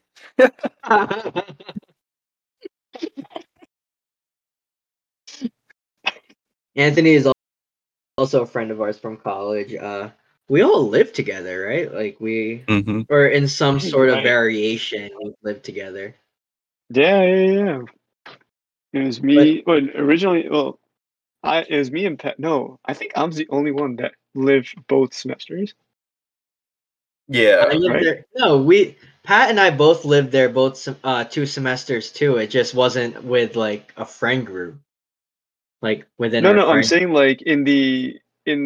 Speaker 1: Anthony is also a friend of ours from college. we all lived together, right? Like we,
Speaker 4: Mm-hmm.
Speaker 1: or in some sort of
Speaker 2: Right.
Speaker 1: variation, we lived together.
Speaker 2: Yeah. It was me. Well, originally, it was me and Pat. No, I think I'm the only one that lived both semesters.
Speaker 1: I
Speaker 3: Yeah.
Speaker 1: lived
Speaker 2: Right.
Speaker 1: there. No, Pat and I both lived there both 2 semesters too. It just wasn't with like a friend group, like within our
Speaker 2: No. I'm
Speaker 1: friend.
Speaker 2: saying like in the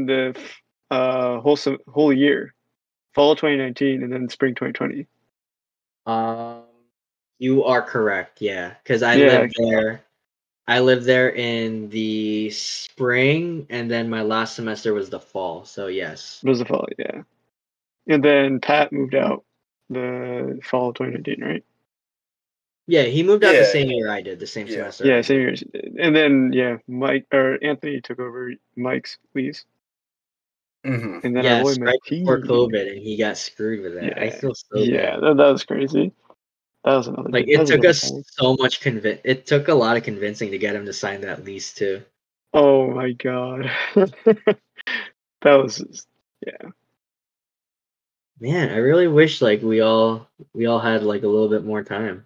Speaker 2: whole year, fall 2019 and then spring 2020.
Speaker 1: Um, you are correct. Yeah, because I
Speaker 2: Yeah,
Speaker 1: lived there. I lived there in the spring, and then my last semester was the fall. So yes.
Speaker 2: it was the fall. Yeah, and then Pat moved out the fall of 2019, right?
Speaker 1: Yeah, he moved out the
Speaker 3: Yeah.
Speaker 1: same year I did, the same
Speaker 3: Yeah.
Speaker 1: semester
Speaker 2: Yeah,
Speaker 1: I
Speaker 2: same
Speaker 1: did.
Speaker 2: year. And then Mike or Anthony took over Mike's lease,
Speaker 3: Mm-hmm.
Speaker 2: and then our boy
Speaker 1: Yes, right before
Speaker 2: Mikey.
Speaker 1: COVID, and he got screwed with that. I
Speaker 2: Yeah,
Speaker 1: feel so
Speaker 2: yeah,
Speaker 1: bad.
Speaker 2: that was crazy. That was another
Speaker 1: Like
Speaker 2: day. That
Speaker 1: it
Speaker 2: was
Speaker 1: took
Speaker 2: another
Speaker 1: us
Speaker 2: time.
Speaker 1: so much it took a lot of convincing to get him to sign that lease too.
Speaker 2: Oh my god, that was yeah.
Speaker 1: Man, I really wish like we all had like a little bit more time.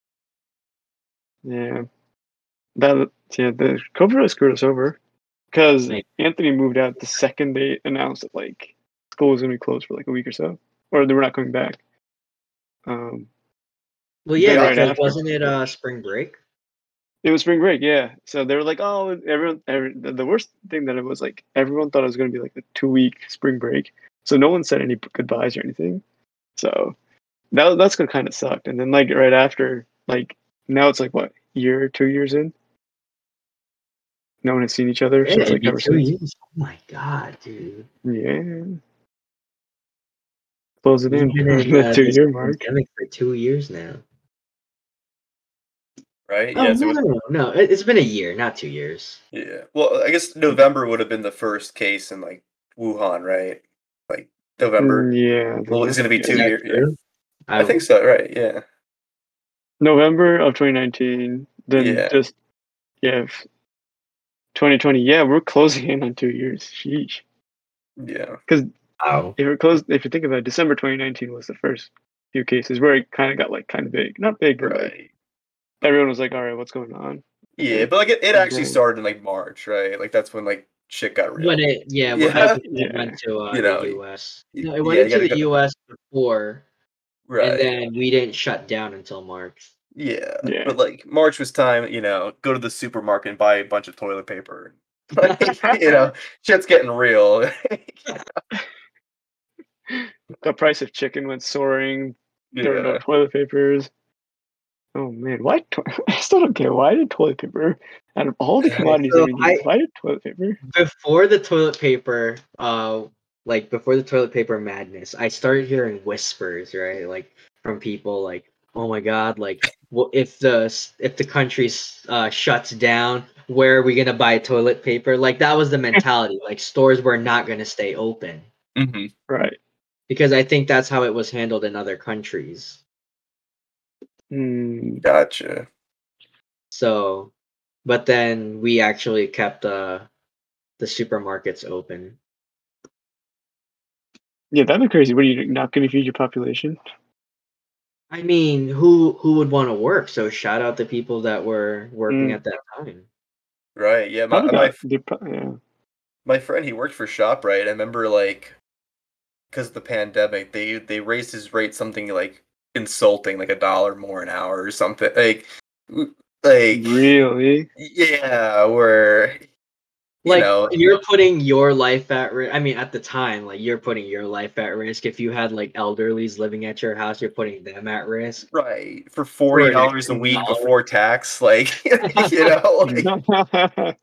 Speaker 2: Yeah, the COVID really screwed us over because
Speaker 1: Like,
Speaker 2: Anthony moved out the second they announced that like school was gonna be closed for like a week or so, or they were not coming back. Um,
Speaker 1: well, yeah,
Speaker 2: then right
Speaker 1: because
Speaker 2: after
Speaker 1: wasn't it spring break?
Speaker 2: it was spring break, yeah. So they were like, oh, the worst thing that it was like everyone thought it was gonna be like a 2 week spring break, so no one said any goodbyes or anything. So that's gonna kind of sucked. And then like right after, like now it's like what 2 years in. No one has seen each other
Speaker 1: Yeah,
Speaker 2: since
Speaker 1: it'd
Speaker 2: like
Speaker 1: be
Speaker 2: ever
Speaker 1: two
Speaker 2: since.
Speaker 1: years. Oh my god, dude.
Speaker 2: Yeah, close it
Speaker 1: We've
Speaker 2: in
Speaker 1: been in
Speaker 2: the two
Speaker 1: this
Speaker 2: year mark.
Speaker 1: pandemic for 2 years now.
Speaker 3: Right.
Speaker 1: Oh
Speaker 3: Yeah. So
Speaker 1: no, it's been a year, not 2 years.
Speaker 3: yeah. Well, I guess November would have been the first case in like Wuhan, right? Like November.
Speaker 2: Yeah,
Speaker 3: Well, it's gonna be
Speaker 1: Is
Speaker 2: yeah.
Speaker 3: 2 years.
Speaker 1: that
Speaker 3: Yeah.
Speaker 1: true?
Speaker 3: I think so. Right. Yeah.
Speaker 2: November of 2019. Then
Speaker 3: Yeah.
Speaker 2: just 2020. Yeah, we're closing in on 2 years. Sheesh.
Speaker 3: Yeah.
Speaker 2: Because
Speaker 1: Wow.
Speaker 2: if you think about it, December 2019 was the first few cases where it kind of got like kind of big. Not big, but like
Speaker 3: Right.
Speaker 2: everyone was like, all right, what's going on?
Speaker 3: Yeah, but like it
Speaker 2: And
Speaker 3: actually
Speaker 2: then,
Speaker 3: started in like March, right? Like that's when like shit got real.
Speaker 1: Right
Speaker 3: Yeah.
Speaker 1: before it
Speaker 2: yeah,
Speaker 1: went to
Speaker 3: You
Speaker 1: the
Speaker 3: know.
Speaker 1: U.S. No, it went
Speaker 3: Yeah. You
Speaker 1: into
Speaker 3: gotta
Speaker 1: the
Speaker 3: go.
Speaker 1: U.S. before, and
Speaker 3: Right.
Speaker 1: then we didn't shut down until March.
Speaker 3: Yeah.
Speaker 2: yeah.
Speaker 3: But like March was time. Go to the supermarket and buy a bunch of toilet paper. Like shit's getting real.
Speaker 2: The price of chicken went soaring. There were no
Speaker 3: Yeah.
Speaker 2: toilet papers. Oh man, why? I still don't get why did toilet paper out of all the commodities that
Speaker 1: So
Speaker 2: we need? Why did toilet paper?
Speaker 1: before the toilet paper, before the toilet paper madness, I started hearing whispers, right? Like from people, like, "Oh my God, like, if the country shuts down, where are we gonna buy toilet paper?" Like that was the mentality. Like stores were not gonna stay open
Speaker 4: Mm-hmm.
Speaker 2: Right.
Speaker 1: because I think that's how it was handled in other countries.
Speaker 2: Hmm.
Speaker 3: Gotcha.
Speaker 1: So, but then we actually kept the supermarkets open.
Speaker 2: Yeah, that'd be crazy. What are you not going to feed your population?
Speaker 1: I mean, who would want to work? So shout out the people that were working at that time.
Speaker 3: Right. Yeah.
Speaker 2: Probably not. Yeah.
Speaker 3: My friend, he worked for ShopRite. I remember like because of the pandemic, they raised his rate something like insulting, like $1 more an hour or something. Like
Speaker 2: Really?
Speaker 3: yeah, where
Speaker 1: Like you're putting your life at risk. I mean, at the time, like you're putting your life at risk. If you had like elderlies living at your house, you're putting them at risk
Speaker 3: right for
Speaker 1: for an
Speaker 3: $40 a
Speaker 1: extra
Speaker 3: week
Speaker 1: dollar.
Speaker 3: before tax. Like like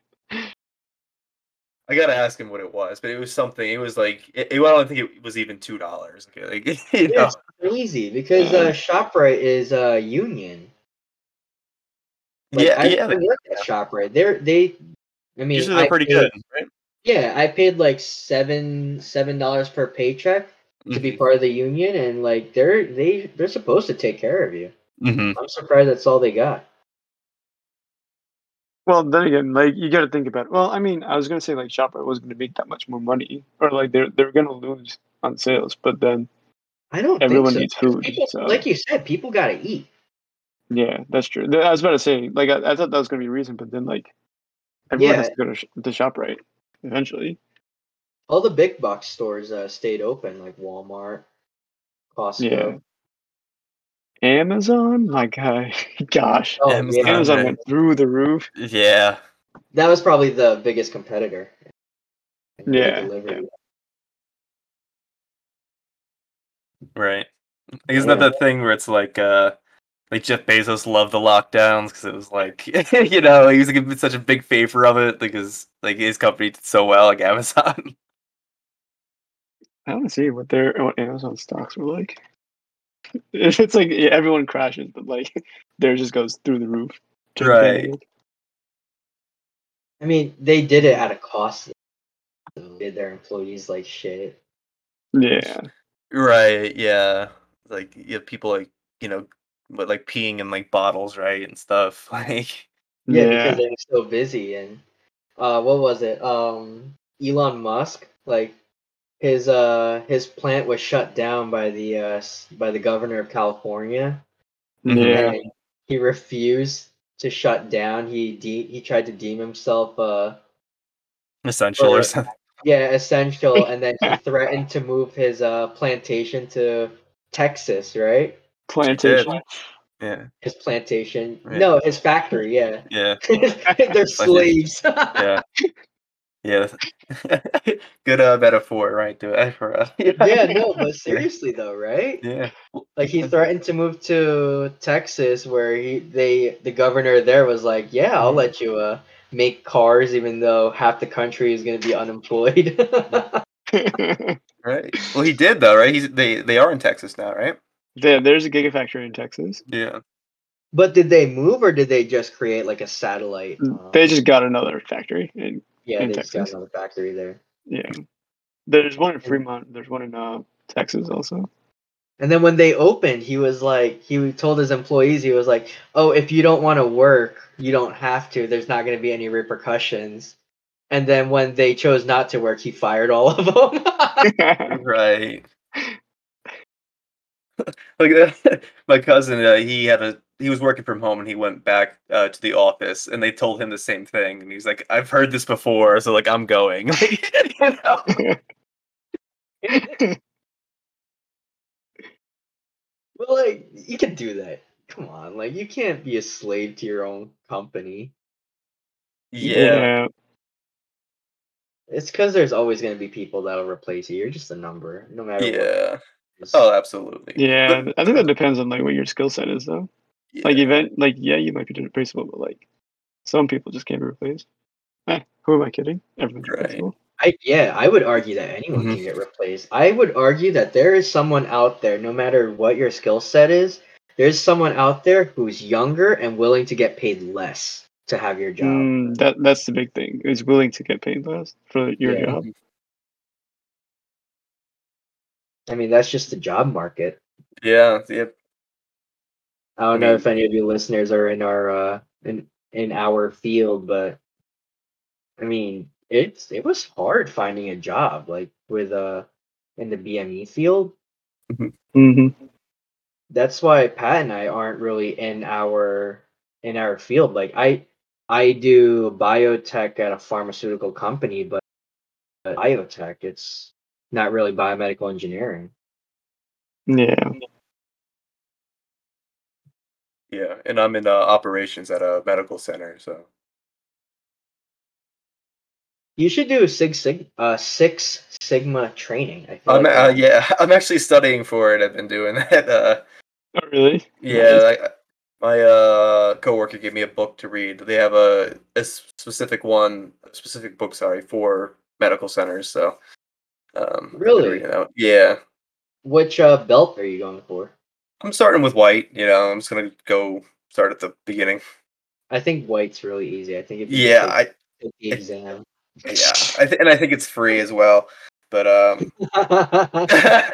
Speaker 3: I gotta ask him what it was, but it was something. It was like I don't think it was even $2. Okay, like
Speaker 1: Yeah, it's crazy because ShopRite is union. Like
Speaker 3: yeah,
Speaker 1: I
Speaker 3: yeah.
Speaker 1: worked at ShopRite. I mean,
Speaker 3: Usually they're pretty good, right?
Speaker 1: yeah, I paid like $7 per paycheck to be
Speaker 3: Mm-hmm.
Speaker 1: part of the union, and like they're supposed to take care of you.
Speaker 4: Mm-hmm.
Speaker 1: I'm surprised that's all they got.
Speaker 2: Well, then again, like you got to think about it. Well, I mean, I was gonna say like ShopRite wasn't gonna make that much more money, or like they're gonna lose on sales, but then
Speaker 1: I don't think
Speaker 2: everyone
Speaker 1: so.
Speaker 2: needs
Speaker 1: 'Cause
Speaker 2: food,
Speaker 1: people,
Speaker 2: so
Speaker 1: like you said, people gotta eat.
Speaker 2: yeah, that's true. I was about to say like I thought that was gonna be a reason, but then like everyone has
Speaker 1: Yeah,
Speaker 2: to go to the ShopRite eventually.
Speaker 1: all the big box stores stayed open, like Walmart,
Speaker 2: Yeah,
Speaker 1: Costco.
Speaker 2: Amazon, my guy, gosh,
Speaker 1: Oh yeah,
Speaker 3: Amazon,
Speaker 2: Amazon
Speaker 3: right?
Speaker 2: went through the roof.
Speaker 3: Yeah,
Speaker 1: that was probably the biggest competitor for the
Speaker 2: Yeah, yeah,
Speaker 1: delivery.
Speaker 3: right. Isn't that
Speaker 1: Yeah,
Speaker 3: that thing where it's like Jeff Bezos loved the lockdowns because it was like you know he was like such a big favor of it because like his company did so well, like Amazon.
Speaker 2: I want to see what Amazon stocks were like. It's like yeah, everyone crashes, but like theirs just goes through the roof.
Speaker 3: Right,
Speaker 2: Gigantic.
Speaker 1: I mean they did it at a cost. They did their employees like shit.
Speaker 2: Yeah,
Speaker 3: right, yeah. Like you have people like you know, but like peeing in like bottles, right, and stuff. Like
Speaker 1: Yeah, because
Speaker 2: yeah,
Speaker 1: they were so busy and what was it? Elon Musk, like his plant was shut down by the governor of California,
Speaker 3: hmm
Speaker 2: yeah.
Speaker 1: and he refused to shut down. He tried to deem himself
Speaker 3: essential or
Speaker 1: or
Speaker 3: something.
Speaker 1: yeah essential, and then he threatened to move his plantation to Texas, right?
Speaker 3: He did.
Speaker 2: Plantation.
Speaker 3: Yeah,
Speaker 1: His plantation,
Speaker 3: right.
Speaker 1: no, his factory, yeah.
Speaker 3: Yeah,
Speaker 1: They're
Speaker 3: Plantation.
Speaker 1: slaves.
Speaker 3: Yeah, yeah. Good metaphor, right? To it for
Speaker 1: Yeah, no, but
Speaker 3: yeah,
Speaker 1: seriously though, right?
Speaker 3: yeah.
Speaker 1: Like he threatened to move to Texas, where the governor there was like, "Yeah, I'll let you make cars, even though half the country is gonna be unemployed."
Speaker 3: Right. Well, he did though, right? They are in Texas now, right?
Speaker 2: There's a gigafactory in Texas.
Speaker 3: Yeah.
Speaker 1: But did they move or did they just create like a satellite?
Speaker 2: They just got another factory
Speaker 1: Yeah,
Speaker 2: in
Speaker 1: they just got
Speaker 2: Texas.
Speaker 1: another factory there.
Speaker 2: Yeah, there's one in
Speaker 1: And,
Speaker 2: Fremont. There's one in Texas also.
Speaker 1: and then when they opened, he was like, he told his employees, he was like, "Oh, if you don't want to work, you don't have to. There's not going to be any repercussions." And then when they chose not to work, he fired all of them.
Speaker 3: Right. Like my cousin, he was working from home and he went back to the office and they told him the same thing and he's like, "I've heard this before, so like I'm going." Like, you know?
Speaker 1: Well, like you can do that. Come on, like you can't be a slave to your own company.
Speaker 3: Yeah.
Speaker 2: Yeah,
Speaker 1: It's because there's always going to be people that'll replace you. You're just a number, no matter what.
Speaker 3: Yeah.
Speaker 1: It is.
Speaker 3: Oh, absolutely.
Speaker 2: yeah.
Speaker 3: But
Speaker 2: I think that depends on like what your skill set is though. Like
Speaker 3: yeah.
Speaker 2: yeah, you might be replaceable, but like some people just can't be replaced. Who am I kidding? Everyone's
Speaker 3: Right.
Speaker 2: replaceable.
Speaker 1: I would argue that anyone
Speaker 3: Mhm.
Speaker 1: can get replaced. I would argue that there is someone out there, no matter what your skill set is, there's someone out there who's younger and willing to get paid less to have your job.
Speaker 2: That's the big thing. Is willing to get paid less for your
Speaker 1: Yeah,
Speaker 2: job.
Speaker 3: Mhm.
Speaker 1: I mean that's just the job market.
Speaker 3: Yeah. Yep.
Speaker 1: I
Speaker 3: I
Speaker 1: don't know
Speaker 3: mean,
Speaker 1: if any of you listeners are in our in our field, but I mean it was hard finding a job like with in the BME field.
Speaker 3: mhm.
Speaker 2: Hmm.
Speaker 1: That's why Pat and I aren't really in our field. Like I do biotech at a pharmaceutical company, but biotech it's not really biomedical engineering.
Speaker 2: Yeah.
Speaker 3: Yeah, and I'm in operations at a medical center, so
Speaker 1: You should do Six Sigma training. I feel like
Speaker 3: yeah, I'm actually studying for it. I've been doing that.
Speaker 2: Oh, really? Nice.
Speaker 3: Yeah, my coworker gave me a book to read. They have a specific book, sorry, for medical centers. So I've been
Speaker 1: really.
Speaker 3: reading that. Yeah,
Speaker 1: Which belt are you going for?
Speaker 3: I'm starting with white. You know, I'm just gonna go start at the beginning.
Speaker 1: I think white's really easy. I think if you just
Speaker 3: Yeah,
Speaker 1: take the
Speaker 3: it,
Speaker 1: exam.
Speaker 3: yeah, and I think it's free as well. But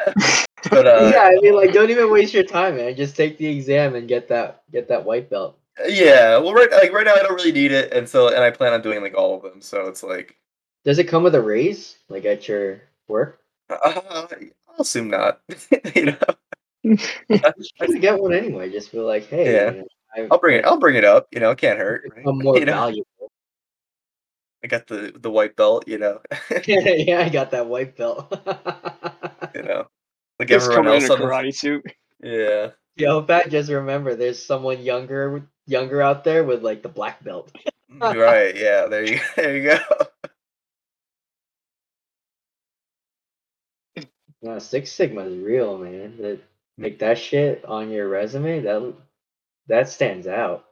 Speaker 3: but
Speaker 1: Yeah, I mean, like, don't even waste your time, man. Just take the exam and get that white belt.
Speaker 3: Yeah, well, right now I don't really need it, and I plan on doing like all of them. So it's like,
Speaker 1: Does it come with a raise, like at your work?
Speaker 3: I'll assume not. you know,
Speaker 1: You
Speaker 3: I,
Speaker 1: should get one anyway. Just feel like, hey,
Speaker 3: yeah,
Speaker 1: I
Speaker 3: I'll bring it up. You know, it can't hurt, right?
Speaker 1: become more
Speaker 3: You know,
Speaker 1: valuable.
Speaker 3: I got the white belt. You know,
Speaker 1: Yeah, I got that white belt.
Speaker 3: you know, like
Speaker 2: Just
Speaker 3: everyone
Speaker 2: coming in
Speaker 3: else
Speaker 2: a
Speaker 3: on the
Speaker 2: karate suit.
Speaker 3: yeah,
Speaker 1: Yo, Pat, just remember, there's someone younger out there with like the black belt.
Speaker 3: right, yeah. There you go.
Speaker 1: No, Six Sigma is real, man. Like that shit on your resume, that stands out.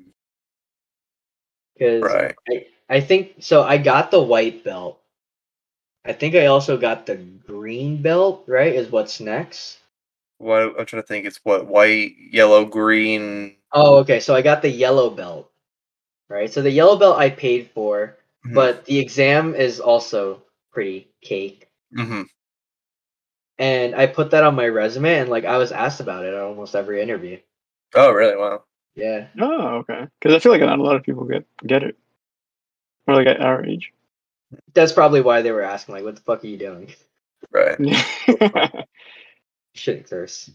Speaker 1: Because
Speaker 3: Right.
Speaker 1: I think so. I got the white belt. I think I also got the green belt. Right, is what's next.
Speaker 3: What I'm trying to think. It's what white, yellow, green.
Speaker 1: Oh, okay. So I got the yellow belt. Right. So the yellow belt I paid for,
Speaker 3: Hmm.
Speaker 1: but the exam is also pretty cake.
Speaker 3: Hmm.
Speaker 1: And I put that on my resume, and like I was asked about it at almost every interview.
Speaker 3: Oh, really? Wow.
Speaker 1: Yeah,
Speaker 2: Oh, okay. Because I feel like not a lot of people get it, or like at our age.
Speaker 1: that's probably why they were asking, like, "What the fuck are you doing?"
Speaker 3: Right.
Speaker 1: Shouldn't curse.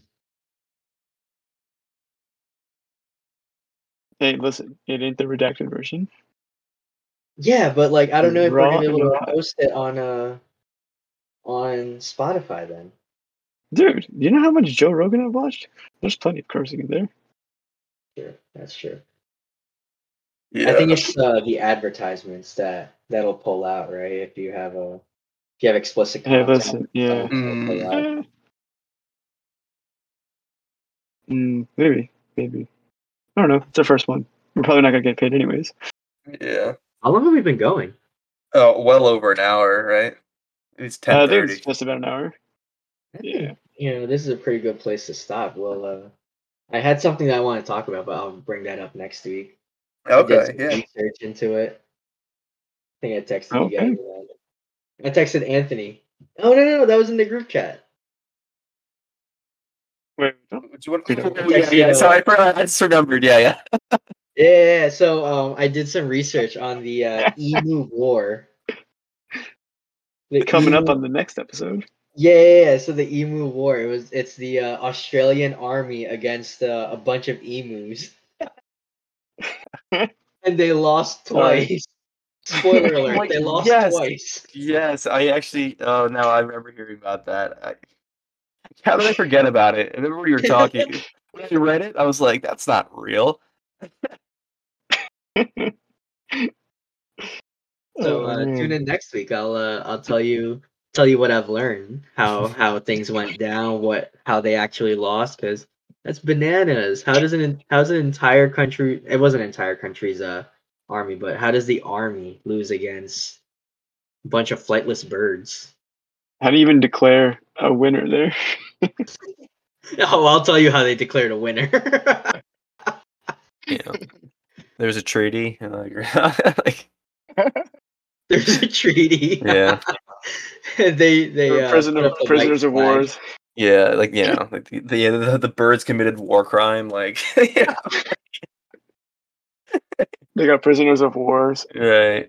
Speaker 2: Hey, listen, it ain't the redacted version.
Speaker 1: Yeah, but like I don't know if we're gonna
Speaker 2: Raw
Speaker 1: be
Speaker 2: and
Speaker 1: able to
Speaker 2: uncut.
Speaker 1: post it on Spotify then.
Speaker 2: Dude, you know how much Joe Rogan I've watched? There's plenty of cursing in there.
Speaker 1: Sure, that's true. I think
Speaker 3: Yeah.
Speaker 1: it's the advertisements that'll pull out, right? If you have explicit
Speaker 2: Hey,
Speaker 1: content,
Speaker 2: listen, yeah.
Speaker 1: it'll pull out.
Speaker 2: Eh, maybe. I don't know. It's the first one. We're probably not gonna get paid anyways.
Speaker 3: Yeah.
Speaker 1: How long have we been going?
Speaker 3: Oh, well over an hour, right? It's
Speaker 2: I think it's
Speaker 3: 10:30.
Speaker 2: just about an hour.
Speaker 1: I
Speaker 2: Yeah.
Speaker 1: think this is a pretty good place to stop. Well, I had something that I want to talk about, but I'll bring that up next week. I did
Speaker 3: Okay.
Speaker 1: some
Speaker 3: Yeah.
Speaker 1: research into it. I think I texted you guys.
Speaker 2: Okay.
Speaker 1: I texted Anthony. Oh no, that was in the group chat.
Speaker 2: Wait.
Speaker 3: What you want?
Speaker 2: We don't.
Speaker 1: I
Speaker 3: Oh, yeah.
Speaker 1: texted.
Speaker 3: Yeah. Sorry, I just remembered. Yeah. Yeah.
Speaker 1: Yeah. So I did some research on the Emu War. The
Speaker 2: Coming up
Speaker 1: Emu.
Speaker 2: on the next episode.
Speaker 1: Yeah. So the Emu War. It's the Australian army against a bunch of emus, and they lost
Speaker 2: Sorry.
Speaker 1: twice. Spoiler
Speaker 3: Oh
Speaker 1: alert:
Speaker 3: my.
Speaker 1: they lost
Speaker 3: Yes.
Speaker 1: twice.
Speaker 3: Yes. I actually. Oh, now I remember hearing about that. How did I forget about it? I remember when you were talking. When I read it, I was like, "That's not real."
Speaker 1: So
Speaker 2: Oh
Speaker 1: tune
Speaker 2: man.
Speaker 1: in next week. I'll tell you what I've learned, how things went down, how they actually lost, because that's bananas. How's an entire country? It wasn't an entire country's army, but how does the army lose against a bunch of flightless birds?
Speaker 2: How do you even declare a winner there?
Speaker 1: Oh, I'll tell you how they declared a winner.
Speaker 3: You know, there's a treaty, and like,
Speaker 1: There's a treaty.
Speaker 3: yeah,
Speaker 1: They
Speaker 2: Or
Speaker 1: put up the white
Speaker 2: prisoners of
Speaker 1: flag.
Speaker 2: wars.
Speaker 3: yeah, like like the birds committed war crime, like, yeah,
Speaker 2: They got prisoners of wars.
Speaker 3: right.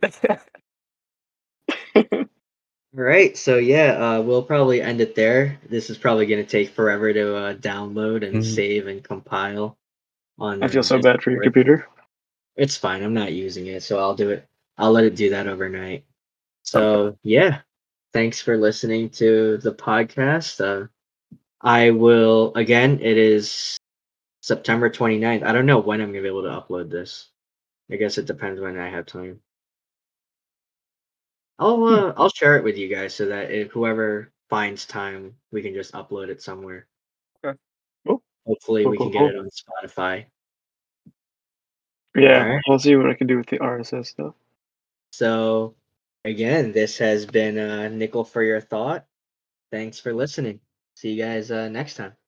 Speaker 1: All right, so yeah, we'll probably end it there. This is probably going to take forever to download and
Speaker 3: Mhm.
Speaker 1: save and compile on
Speaker 2: I feel so bad for your
Speaker 1: Discord.
Speaker 2: computer.
Speaker 1: It's fine. I'm not using it, so I'll do it. I'll let it do that overnight.
Speaker 3: Okay.
Speaker 1: So yeah, thanks for listening to the podcast. I will again. It is September 29th. I don't know when I'm going to be able to upload this. I guess it depends when I have time.
Speaker 2: Hmm.
Speaker 1: I'll share it with you guys so that if whoever finds time, we can just upload it somewhere.
Speaker 3: Okay.
Speaker 2: Cool.
Speaker 1: Hopefully,
Speaker 2: Cool,
Speaker 1: we
Speaker 2: cool,
Speaker 1: can get
Speaker 2: cool.
Speaker 1: it on Spotify. All
Speaker 2: Yeah,
Speaker 1: right.
Speaker 2: I'll see what I can do with the RSS stuff.
Speaker 1: So, again, this has been Nickel for Your Thought. Thanks for listening. See you guys next time.